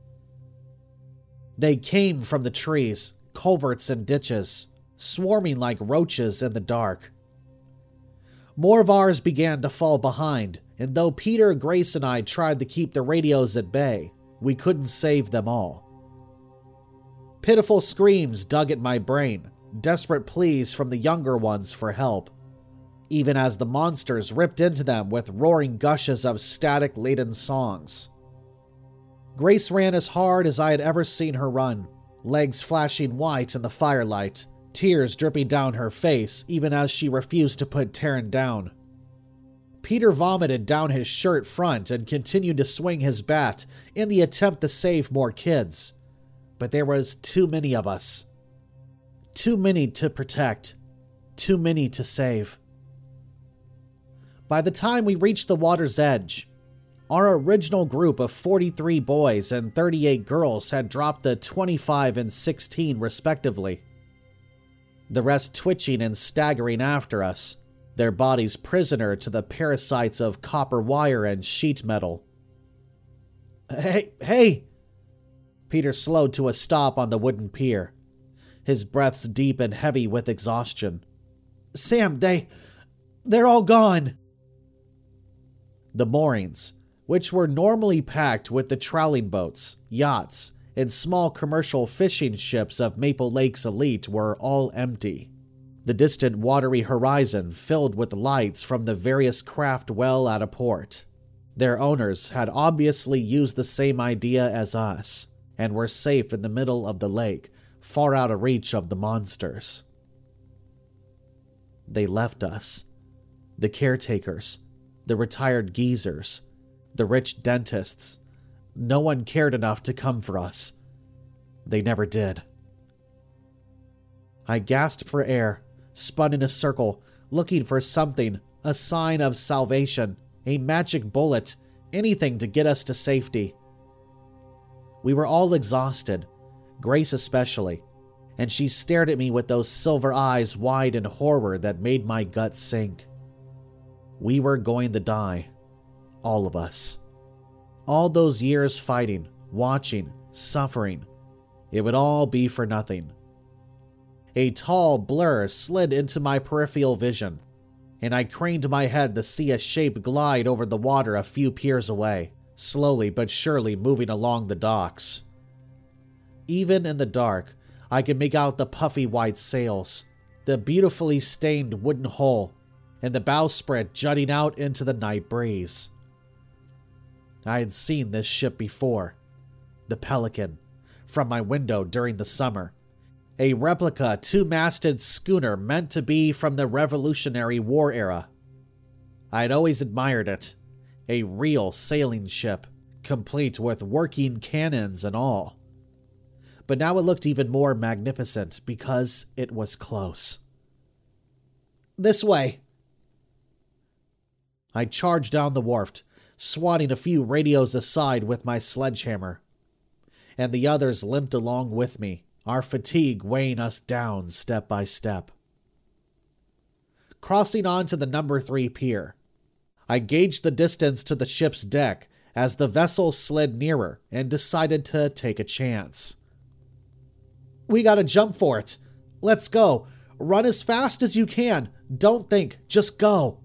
They came from the trees, culverts and ditches, swarming like roaches in the dark. More of ours began to fall behind, and though Peter, Grace, and I tried to keep the radios at bay, we couldn't save them all. Pitiful screams dug at my brain, desperate pleas from the younger ones for help, even as the monsters ripped into them with roaring gushes of static-laden songs. Grace ran as hard as I had ever seen her run, legs flashing white in the firelight, tears dripping down her face even as she refused to put Taryn down. Peter vomited down his shirt front and continued to swing his bat in the attempt to save more kids. But there was too many of us. Too many to protect. Too many to save. By the time we reached the water's edge, our original group of forty-three boys and thirty-eight girls had dropped to twenty-five and sixteen respectively. The rest twitching and staggering after us, their bodies prisoner to the parasites of copper wire and sheet metal. Hey, hey! Peter slowed to a stop on the wooden pier, his breaths deep and heavy with exhaustion. Sam, they... they're all gone. The moorings, which were normally packed with the trawling boats, yachts, and small commercial fishing ships of Maple Lake's elite, were all empty. The distant watery horizon filled with lights from the various craft well out of port. Their owners had obviously used the same idea as us, and were safe in the middle of the lake, far out of reach of the monsters. They left us. The caretakers, the retired geezers, the rich dentists. No one cared enough to come for us. They never did. I gasped for air, spun in a circle, looking for something, a sign of salvation, a magic bullet, anything to get us to safety. We were all exhausted, Grace especially, and she stared at me with those silver eyes wide in horror that made my gut sink. We were going to die. All of us. All those years fighting, watching, suffering. It would all be for nothing. A tall blur slid into my peripheral vision, and I craned my head to see a shape glide over the water a few piers away, slowly but surely moving along the docks. Even in the dark, I could make out the puffy white sails, the beautifully stained wooden hull, and the bowsprit jutting out into the night breeze. I had seen this ship before, the Pelican, from my window during the summer, a replica two-masted schooner meant to be from the Revolutionary War era. I had always admired it, a real sailing ship, complete with working cannons and all. But now it looked even more magnificent because it was close. This way. I charged down the wharf, swatting a few radios aside with my sledgehammer, and the others limped along with me, our fatigue weighing us down step by step. Crossing onto the number three pier, I gauged the distance to the ship's deck as the vessel slid nearer and decided to take a chance. We gotta jump for it. Let's go. Run as fast as you can. Don't think, just go.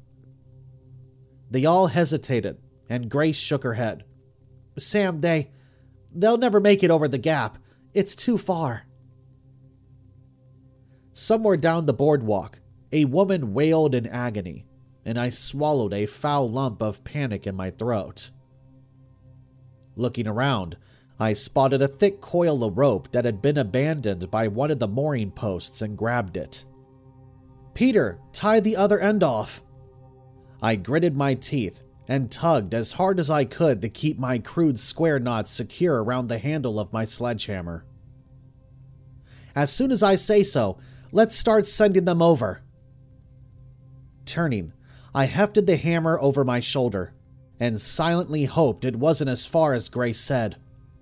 They all hesitated, and Grace shook her head. Sam, they... they'll never make it over the gap. It's too far. Somewhere down the boardwalk, a woman wailed in agony, and I swallowed a foul lump of panic in my throat. Looking around, I spotted a thick coil of rope that had been abandoned by one of the mooring posts and grabbed it. Peter, tie the other end off. I gritted my teeth and tugged as hard as I could to keep my crude square knots secure around the handle of my sledgehammer. As soon as I say so, let's start sending them over. Turning, I hefted the hammer over my shoulder and silently hoped it wasn't as far as Grace said.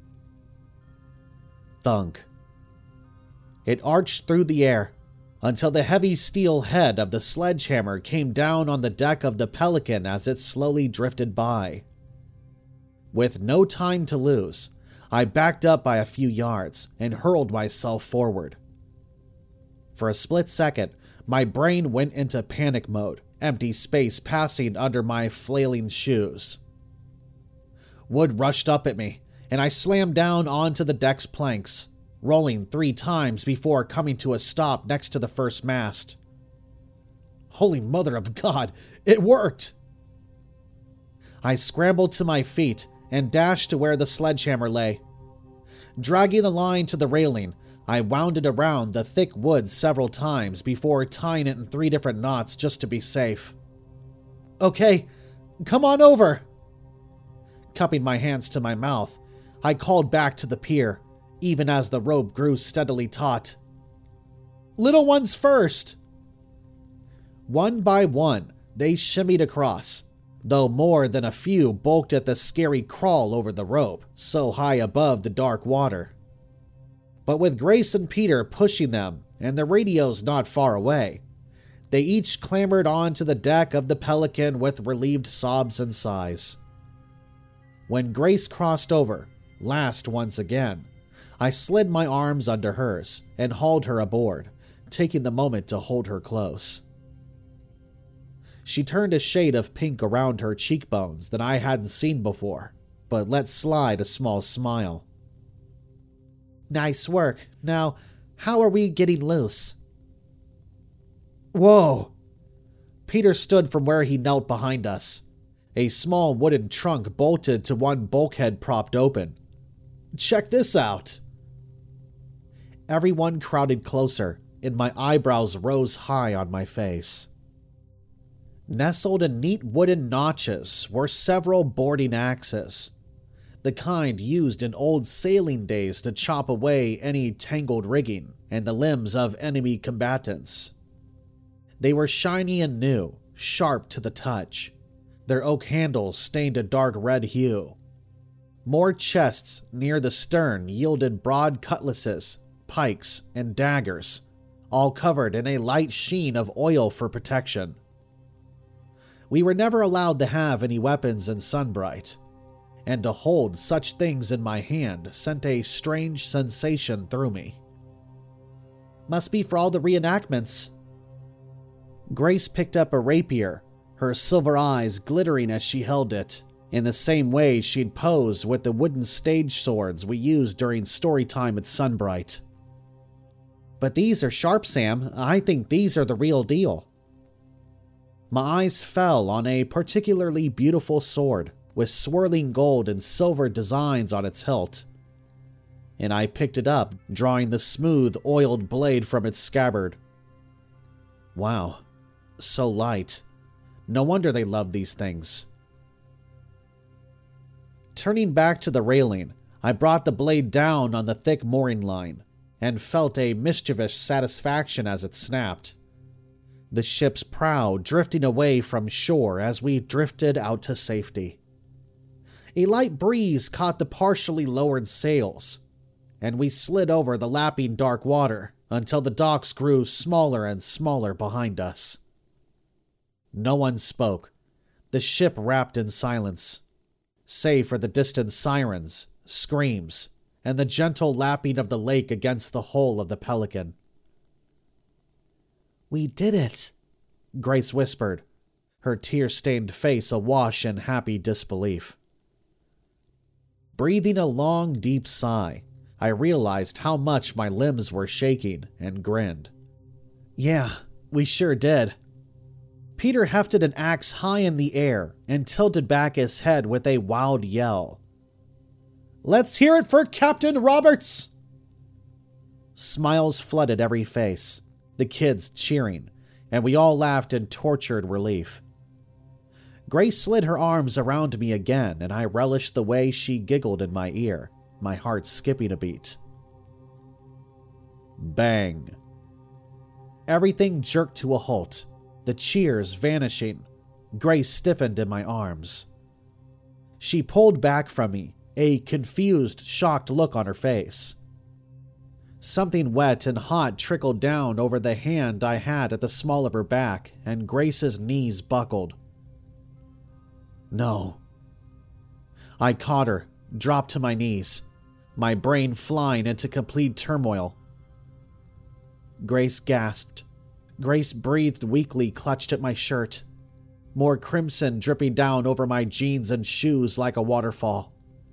Thunk. It arched through the air until the heavy steel head of the sledgehammer came down on the deck of the Pelican as it slowly drifted by. With no time to lose, I backed up by a few yards and hurled myself forward. For a split second, my brain went into panic mode, empty space passing under my flailing shoes. Wood rushed up at me, and I slammed down onto the deck's planks, rolling three times before coming to a stop next to the first mast. Holy mother of God, it worked! I scrambled to my feet and dashed to where the sledgehammer lay. Dragging the line to the railing, I wound it around the thick wood several times before tying it in three different knots just to be safe. Okay, come on over! Cupping my hands to my mouth, I called back to the pier, even as the rope grew steadily taut. Little ones first! One by one, they shimmied across, though more than a few bulked at the scary crawl over the rope, so high above the dark water. But with Grace and Peter pushing them, and the radios not far away, they each clambered onto the deck of the Pelican with relieved sobs and sighs. When Grace crossed over, last once again, I slid my arms under hers and hauled her aboard, taking the moment to hold her close. She turned a shade of pink around her cheekbones that I hadn't seen before, but let slide a small smile. Nice work. Now, how are we getting loose? Whoa! Peter stood from where he knelt behind us, A small wooden trunk bolted to one bulkhead propped open. "Check this out!" Everyone crowded closer, and my eyebrows rose high on my face. Nestled in neat wooden notches were several boarding axes, the kind used in old sailing days to chop away any tangled rigging and the limbs of enemy combatants. They were shiny and new, sharp to the touch, their oak handles stained a dark red hue. More chests near the stern yielded broad cutlasses, pikes, and daggers, all covered in a light sheen of oil for protection. We were never allowed to have any weapons in Sunbright, and to hold such things in my hand sent a strange sensation through me. "Must be for all the reenactments." Grace picked up a rapier, her silver eyes glittering as she held it, in the same way she'd posed with the wooden stage swords we used during story time at Sunbright. "But these are sharp, Sam. I think these are the real deal." My eyes fell on a particularly beautiful sword with swirling gold and silver designs on its hilt, and I picked it up, drawing the smooth, oiled blade from its scabbard. Wow, so light. No wonder they loved these things. Turning back to the railing, I brought the blade down on the thick mooring line, and felt a mischievous satisfaction as it snapped. The ship's prow drifting away from shore as we drifted out to safety. A light breeze caught the partially lowered sails, and we slid over the lapping dark water until the docks grew smaller and smaller behind us. No one spoke. The ship wrapped in silence, save for the distant sirens, screams, and the gentle lapping of the lake against the hull of the Pelican. "We did it," Grace whispered, her tear-stained face awash in happy disbelief. Breathing a long, deep sigh, I realized how much my limbs were shaking and grinned. "Yeah, we sure did." Peter hefted an axe high in the air and tilted back his head with a wild yell. "Let's hear it for Captain Roberts!" Smiles flooded every face, the kids cheering, and we all laughed in tortured relief. Grace slid her arms around me again, and I relished the way she giggled in my ear, my heart skipping a beat. Bang. Everything jerked to a halt, the cheers vanishing. Grace stiffened in my arms. She pulled back from me, a confused, shocked look on her face. Something wet and hot trickled down over the hand I had at the small of her back, and Grace's knees buckled. No. I caught her, dropped to my knees, my brain flying into complete turmoil. Grace gasped. Grace breathed weakly, clutched at my shirt. More crimson dripping down over my jeans and shoes like a waterfall.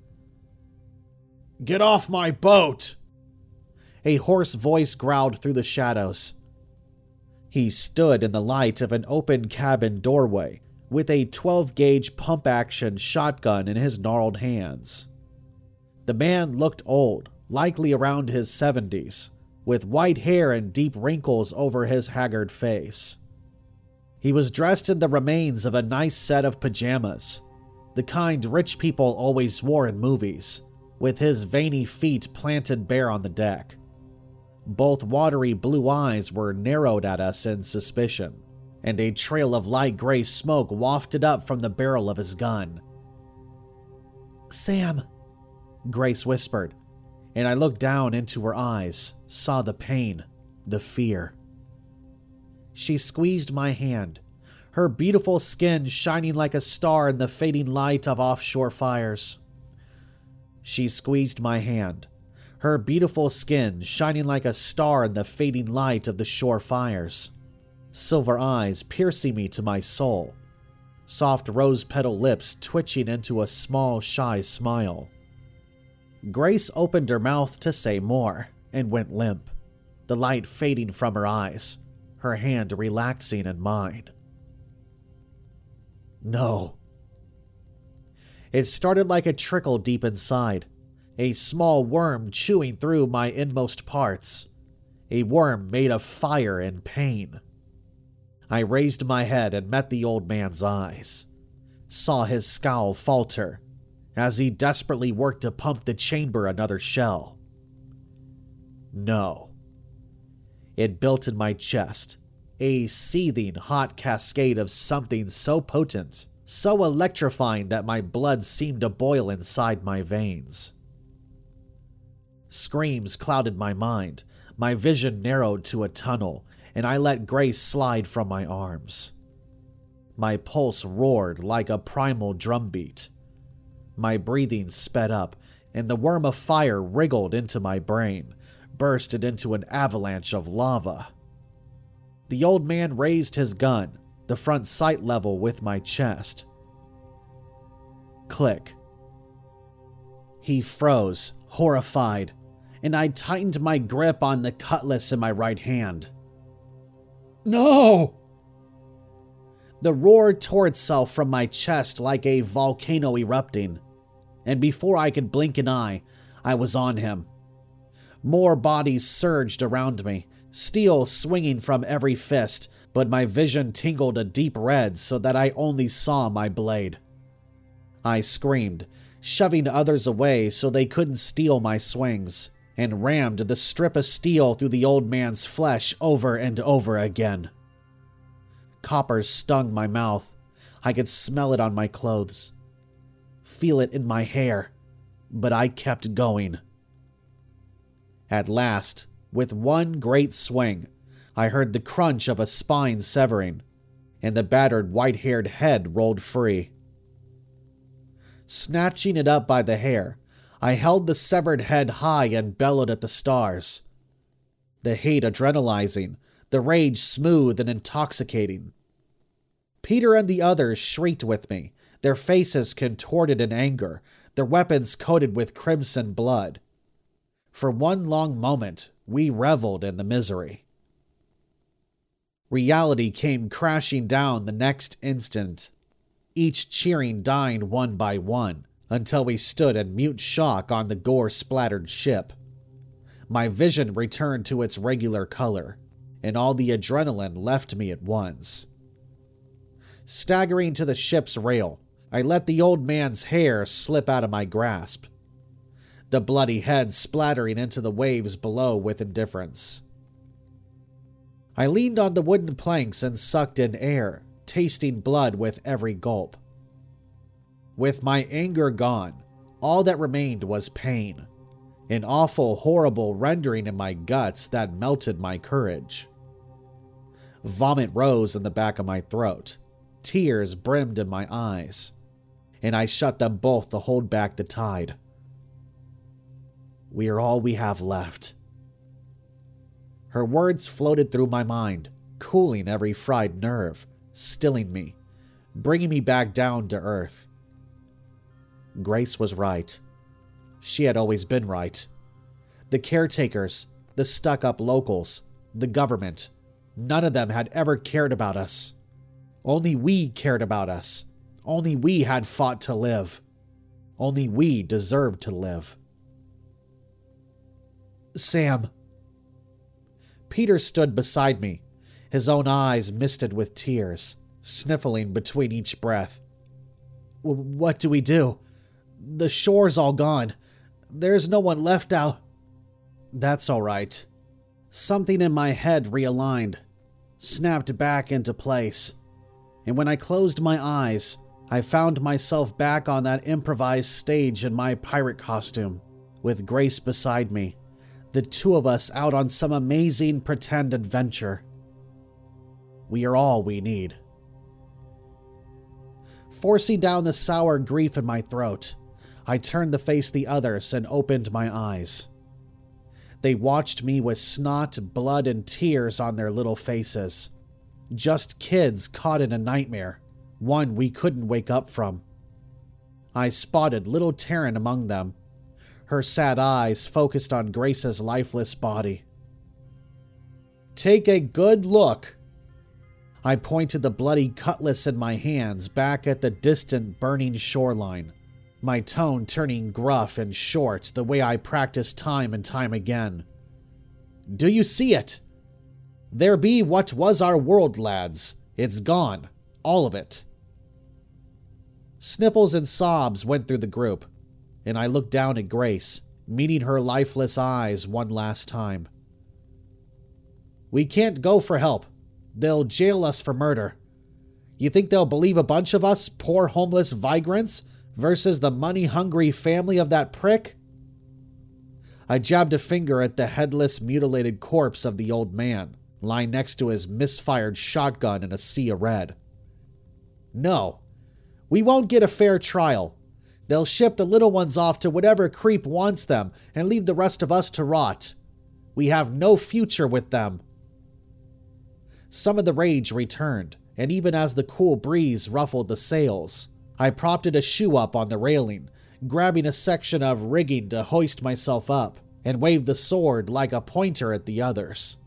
"Get off my boat!" A hoarse voice growled through the shadows. He stood in the light of an open cabin doorway with a twelve gauge pump-action shotgun in his gnarled hands. The man looked old, likely around his seventies, with white hair and deep wrinkles over his haggard face. He was dressed in the remains of a nice set of pajamas, the kind rich people always wore in movies, with his veiny feet planted bare on the deck. Both watery blue eyes were narrowed at us in suspicion, and a trail of light gray smoke wafted up from the barrel of his gun. "Sam," Grace whispered, and I looked down into her eyes, saw the pain, the fear. She squeezed my hand, her beautiful skin shining like a star in the fading light of offshore fires. She squeezed my hand, her beautiful skin shining like a star in the fading light of the shore fires, silver eyes piercing me to my soul, soft rose-petal lips twitching into a small, shy smile. Grace opened her mouth to say more, and went limp, the light fading from her eyes, her hand relaxing in mine. "No," It started like a trickle deep inside, a small worm chewing through my inmost parts, a worm made of fire and pain. I raised my head and met the old man's eyes, saw his scowl falter as he desperately worked to pump the chamber another shell. No. It built in my chest, a seething hot cascade of something so potent, so electrifying that my blood seemed to boil inside my veins. Screams clouded my mind, my vision narrowed to a tunnel, and I let Grace slide from my arms. My pulse roared like a primal drumbeat. My breathing sped up, and the worm of fire wriggled into my brain, bursted into an avalanche of lava. The old man raised his gun, the front sight level with my chest. Click. He froze, horrified, and I tightened my grip on the cutlass in my right hand. No! The roar tore itself from my chest like a volcano erupting, and before I could blink an eye, I was on him. More bodies surged around me, steel swinging from every fist, but my vision tingled a deep red so that I only saw my blade. I screamed, shoving others away so they couldn't steal my swings, and rammed the strip of steel through the old man's flesh over and over again. Copper stung my mouth. I could smell it on my clothes, feel it in my hair, but I kept going. At last, with one great swing, I heard the crunch of a spine severing, and the battered white-haired head rolled free. Snatching it up by the hair, I held the severed head high and bellowed at the stars. The hate adrenalizing, the rage smooth and intoxicating. Peter and the others shrieked with me, their faces contorted in anger, their weapons coated with crimson blood. For one long moment, we reveled in the misery. Reality came crashing down the next instant, each cheering dying one by one, until we stood in mute shock on the gore-splattered ship. My vision returned to its regular color, and all the adrenaline left me at once. Staggering to the ship's rail, I let the old man's hair slip out of my grasp, the bloody head splattering into the waves below with indifference. I leaned on the wooden planks and sucked in air, tasting blood with every gulp. With my anger gone, all that remained was pain, an awful, horrible rendering in my guts that melted my courage. Vomit rose in the back of my throat, tears brimmed in my eyes, and I shut them both to hold back the tide. We are all we have left. Her words floated through my mind, cooling every fried nerve, stilling me, bringing me back down to earth. Grace was right. She had always been right. The caretakers, the stuck-up locals, the government, none of them had ever cared about us. Only we cared about us. Only we had fought to live. Only we deserved to live. Sam. Peter stood beside me, his own eyes misted with tears, sniffling between each breath. What do we do? The shore's all gone. There's no one left out. That's all right. Something in my head realigned, snapped back into place, and when I closed my eyes, I found myself back on that improvised stage in my pirate costume, with Grace beside me, the two of us out on some amazing pretend adventure. We are all we need. Forcing down the sour grief in my throat, I turned to face the others and opened my eyes. They watched me with snot, blood, and tears on their little faces. Just kids caught in a nightmare, one we couldn't wake up from. I spotted little Taryn among them, her sad eyes focused on Grace's lifeless body. Take a good look. I pointed the bloody cutlass in my hands back at the distant burning shoreline, my tone turning gruff and short the way I practiced time and time again. "Do you see it? There be what was our world, lads. It's gone. All of it." Sniffles and sobs went through the group, and I looked down at Grace, meeting her lifeless eyes one last time. "We can't go for help. They'll jail us for murder. You think they'll believe a bunch of us, poor homeless vagrants, versus the money-hungry family of that prick?" I jabbed a finger at the headless, mutilated corpse of the old man, lying next to his misfired shotgun in a sea of red. "No. We won't get a fair trial. They'll ship the little ones off to whatever creep wants them and leave the rest of us to rot. We have no future with them." Some of the rage returned, and even as the cool breeze ruffled the sails, I propped a shoe up on the railing, grabbing a section of rigging to hoist myself up, and waved the sword like a pointer at the others.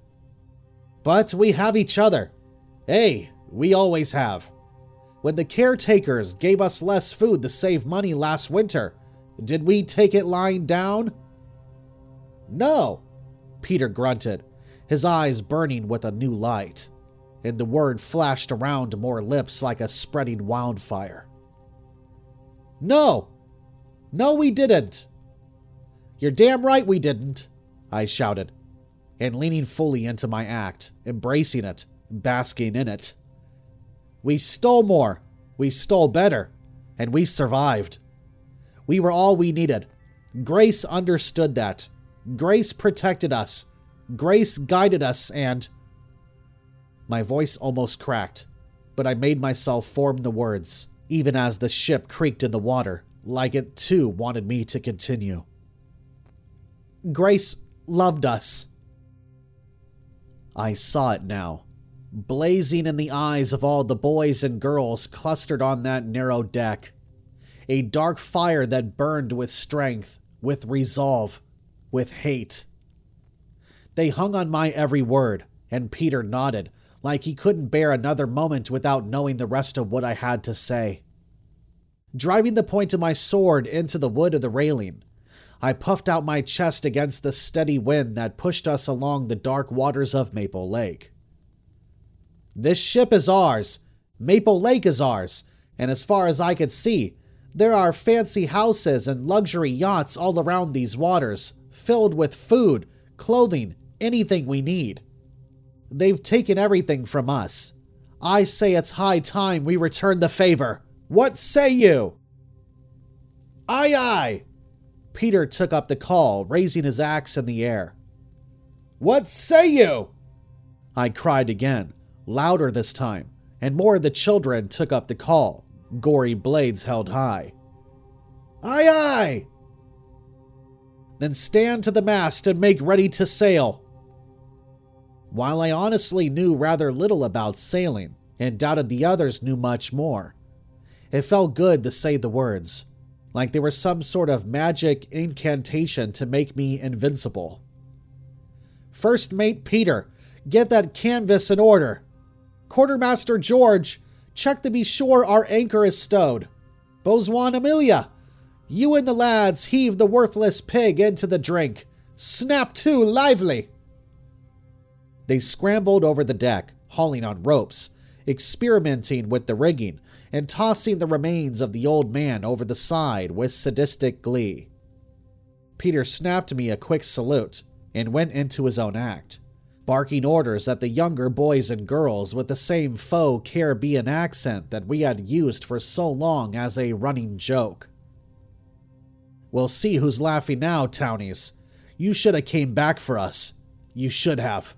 "But we have each other. Hey, we always have. When the caretakers gave us less food to save money last winter, did we take it lying down?" "No," Peter grunted, his eyes burning with a new light, and the word flashed around more lips like a spreading wildfire. "No! No, we didn't!" "You're damn right we didn't," I shouted, and leaning fully into my act, embracing it, basking in it. "We stole more, we stole better, and we survived. We were all we needed. Grace understood that. Grace protected us. Grace guided us, and..." My voice almost cracked, but I made myself form the words, even as the ship creaked in the water, like it too wanted me to continue. "Grace loved us." I saw it now, blazing in the eyes of all the boys and girls clustered on that narrow deck. A dark fire that burned with strength, with resolve, with hate. They hung on my every word, and Peter nodded, like he couldn't bear another moment without knowing the rest of what I had to say. Driving the point of my sword into the wood of the railing, I puffed out my chest against the steady wind that pushed us along the dark waters of Maple Lake. "This ship is ours. Maple Lake is ours. And as far as I could see, there are fancy houses and luxury yachts all around these waters, filled with food, clothing, anything we need. They've taken everything from us. I say it's high time we return the favor. What say you?" "Aye, aye!" Peter took up the call, raising his axe in the air. "What say you?" I cried again, louder this time, and more of the children took up the call, gory blades held high. "Aye, aye!" "Then stand to the mast and make ready to sail." While I honestly knew rather little about sailing, and doubted the others knew much more, it felt good to say the words, like they were some sort of magic incantation to make me invincible. "First Mate Peter, get that canvas in order. Quartermaster George, check to be sure our anchor is stowed. Bosun Amelia, you and the lads heave the worthless pig into the drink. Snap to lively." They scrambled over the deck, hauling on ropes, experimenting with the rigging, and tossing the remains of the old man over the side with sadistic glee. Peter snapped me a quick salute and went into his own act, barking orders at the younger boys and girls with the same faux Caribbean accent that we had used for so long as a running joke. "We'll see who's laughing now, townies. You should have came back for us. You should have."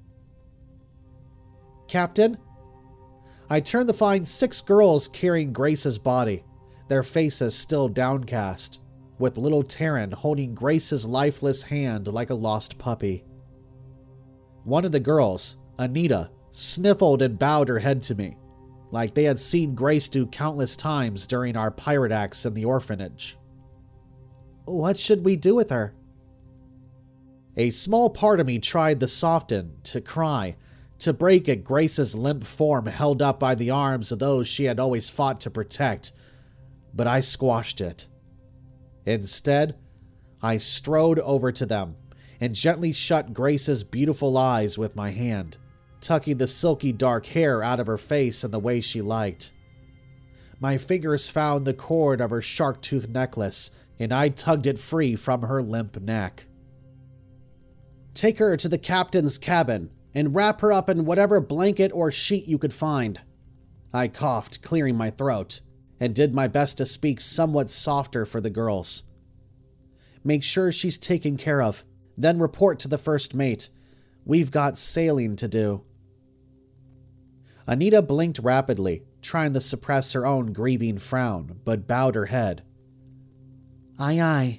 "Captain?" I turned to find six girls carrying Grace's body, their faces still downcast, with little Taryn holding Grace's lifeless hand like a lost puppy. One of the girls, Anita, sniffled and bowed her head to me, like they had seen Grace do countless times during our pirate acts in the orphanage. "What should we do with her?" A small part of me tried to soften, to cry, to break at Grace's limp form held up by the arms of those she had always fought to protect, but I squashed it. Instead, I strode over to them and gently shut Grace's beautiful eyes with my hand, tucking the silky dark hair out of her face in the way she liked. My fingers found the cord of her shark tooth necklace, and I tugged it free from her limp neck. Take her to the captain's cabin and wrap her up in whatever blanket or sheet you could find. I coughed, clearing my throat, and did my best to speak somewhat softer for the girls. Make sure she's taken care of, then report to the first mate. We've got sailing to do. Anita blinked rapidly, trying to suppress her own grieving frown, but bowed her head. Aye, aye.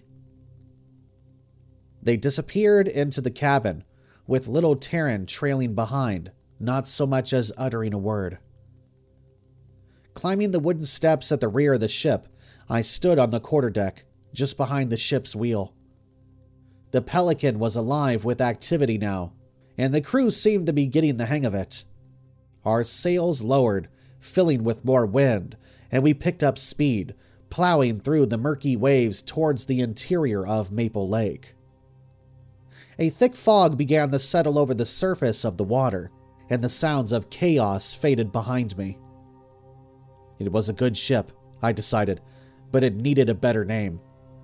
They disappeared into the cabin, with little Taryn trailing behind, not so much as uttering a word. Climbing the wooden steps at the rear of the ship, I stood on the quarterdeck, just behind the ship's wheel. The Pelican was alive with activity now, and the crew seemed to be getting the hang of it. Our sails lowered, filling with more wind, and we picked up speed, plowing through the murky waves towards the interior of Maple Lake. A thick fog began to settle over the surface of the water, and the sounds of chaos faded behind me. It was a good ship, I decided, but it needed a better name.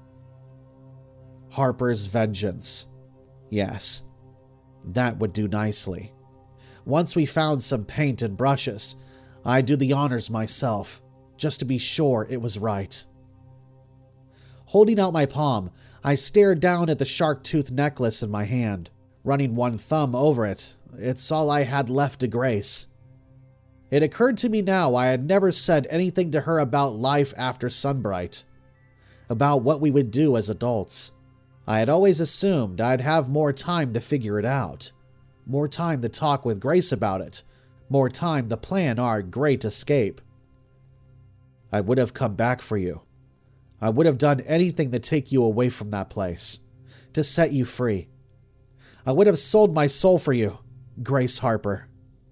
Harper's Vengeance. Yes, that would do nicely. Once we found some paint and brushes, I'd do the honors myself, just to be sure it was right. Holding out my palm, I stared down at the shark tooth necklace in my hand, running one thumb over it. It's all I had left to Grace. It occurred to me now I had never said anything to her about life after Sunbright, about what we would do as adults. I had always assumed I'd have more time to figure it out, more time to talk with Grace about it, more time to plan our great escape. I would have come back for you. I would have done anything to take you away from that place, to set you free. I would have sold my soul for you, Grace Harper.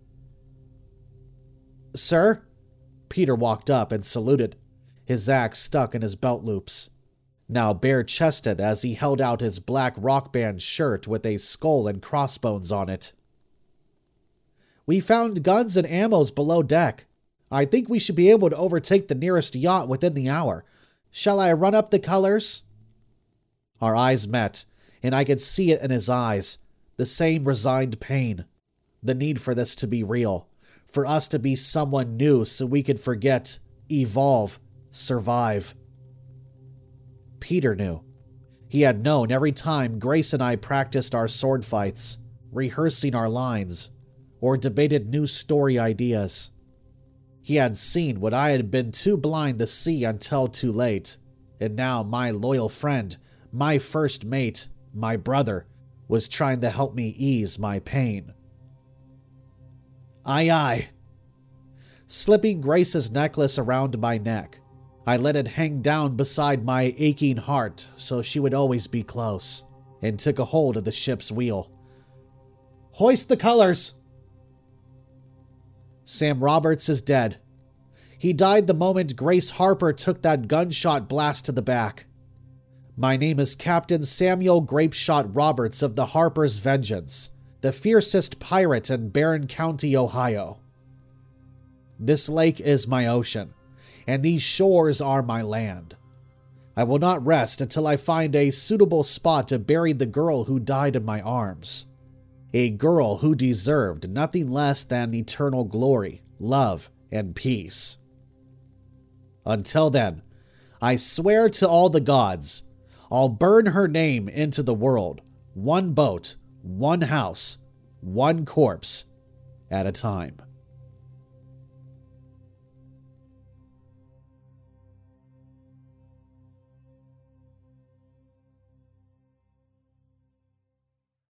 Sir? Peter walked up and saluted, his axe stuck in his belt loops, now bare-chested as he held out his black rock band shirt with a skull and crossbones on it. We found guns and ammos below deck. I think we should be able to overtake the nearest yacht within the hour. Shall I run up the colors? Our eyes met, and I could see it in his eyes, the same resigned pain, the need for this to be real, for us to be someone new so we could forget, evolve, survive. Peter knew. He had known every time Grace and I practiced our sword fights, rehearsing our lines, or debated new story ideas. He had seen what I had been too blind to see until too late, and now my loyal friend, my first mate, my brother, was trying to help me ease my pain. Aye, aye. Slipping Grace's necklace around my neck, I let it hang down beside my aching heart so she would always be close, and took a hold of the ship's wheel. Hoist the colors! Sam Roberts is dead. He died the moment Grace Harper took that gunshot blast to the back. My name is Captain Samuel Grapeshot Roberts of the Harper's Vengeance, the fiercest pirate in Barron County, Ohio. This lake is my ocean, and these shores are my land. I will not rest until I find a suitable spot to bury the girl who died in my arms. A girl who deserved nothing less than eternal glory, love, and peace. Until then, I swear to all the gods, I'll burn her name into the world, one boat, one house, one corpse at a time.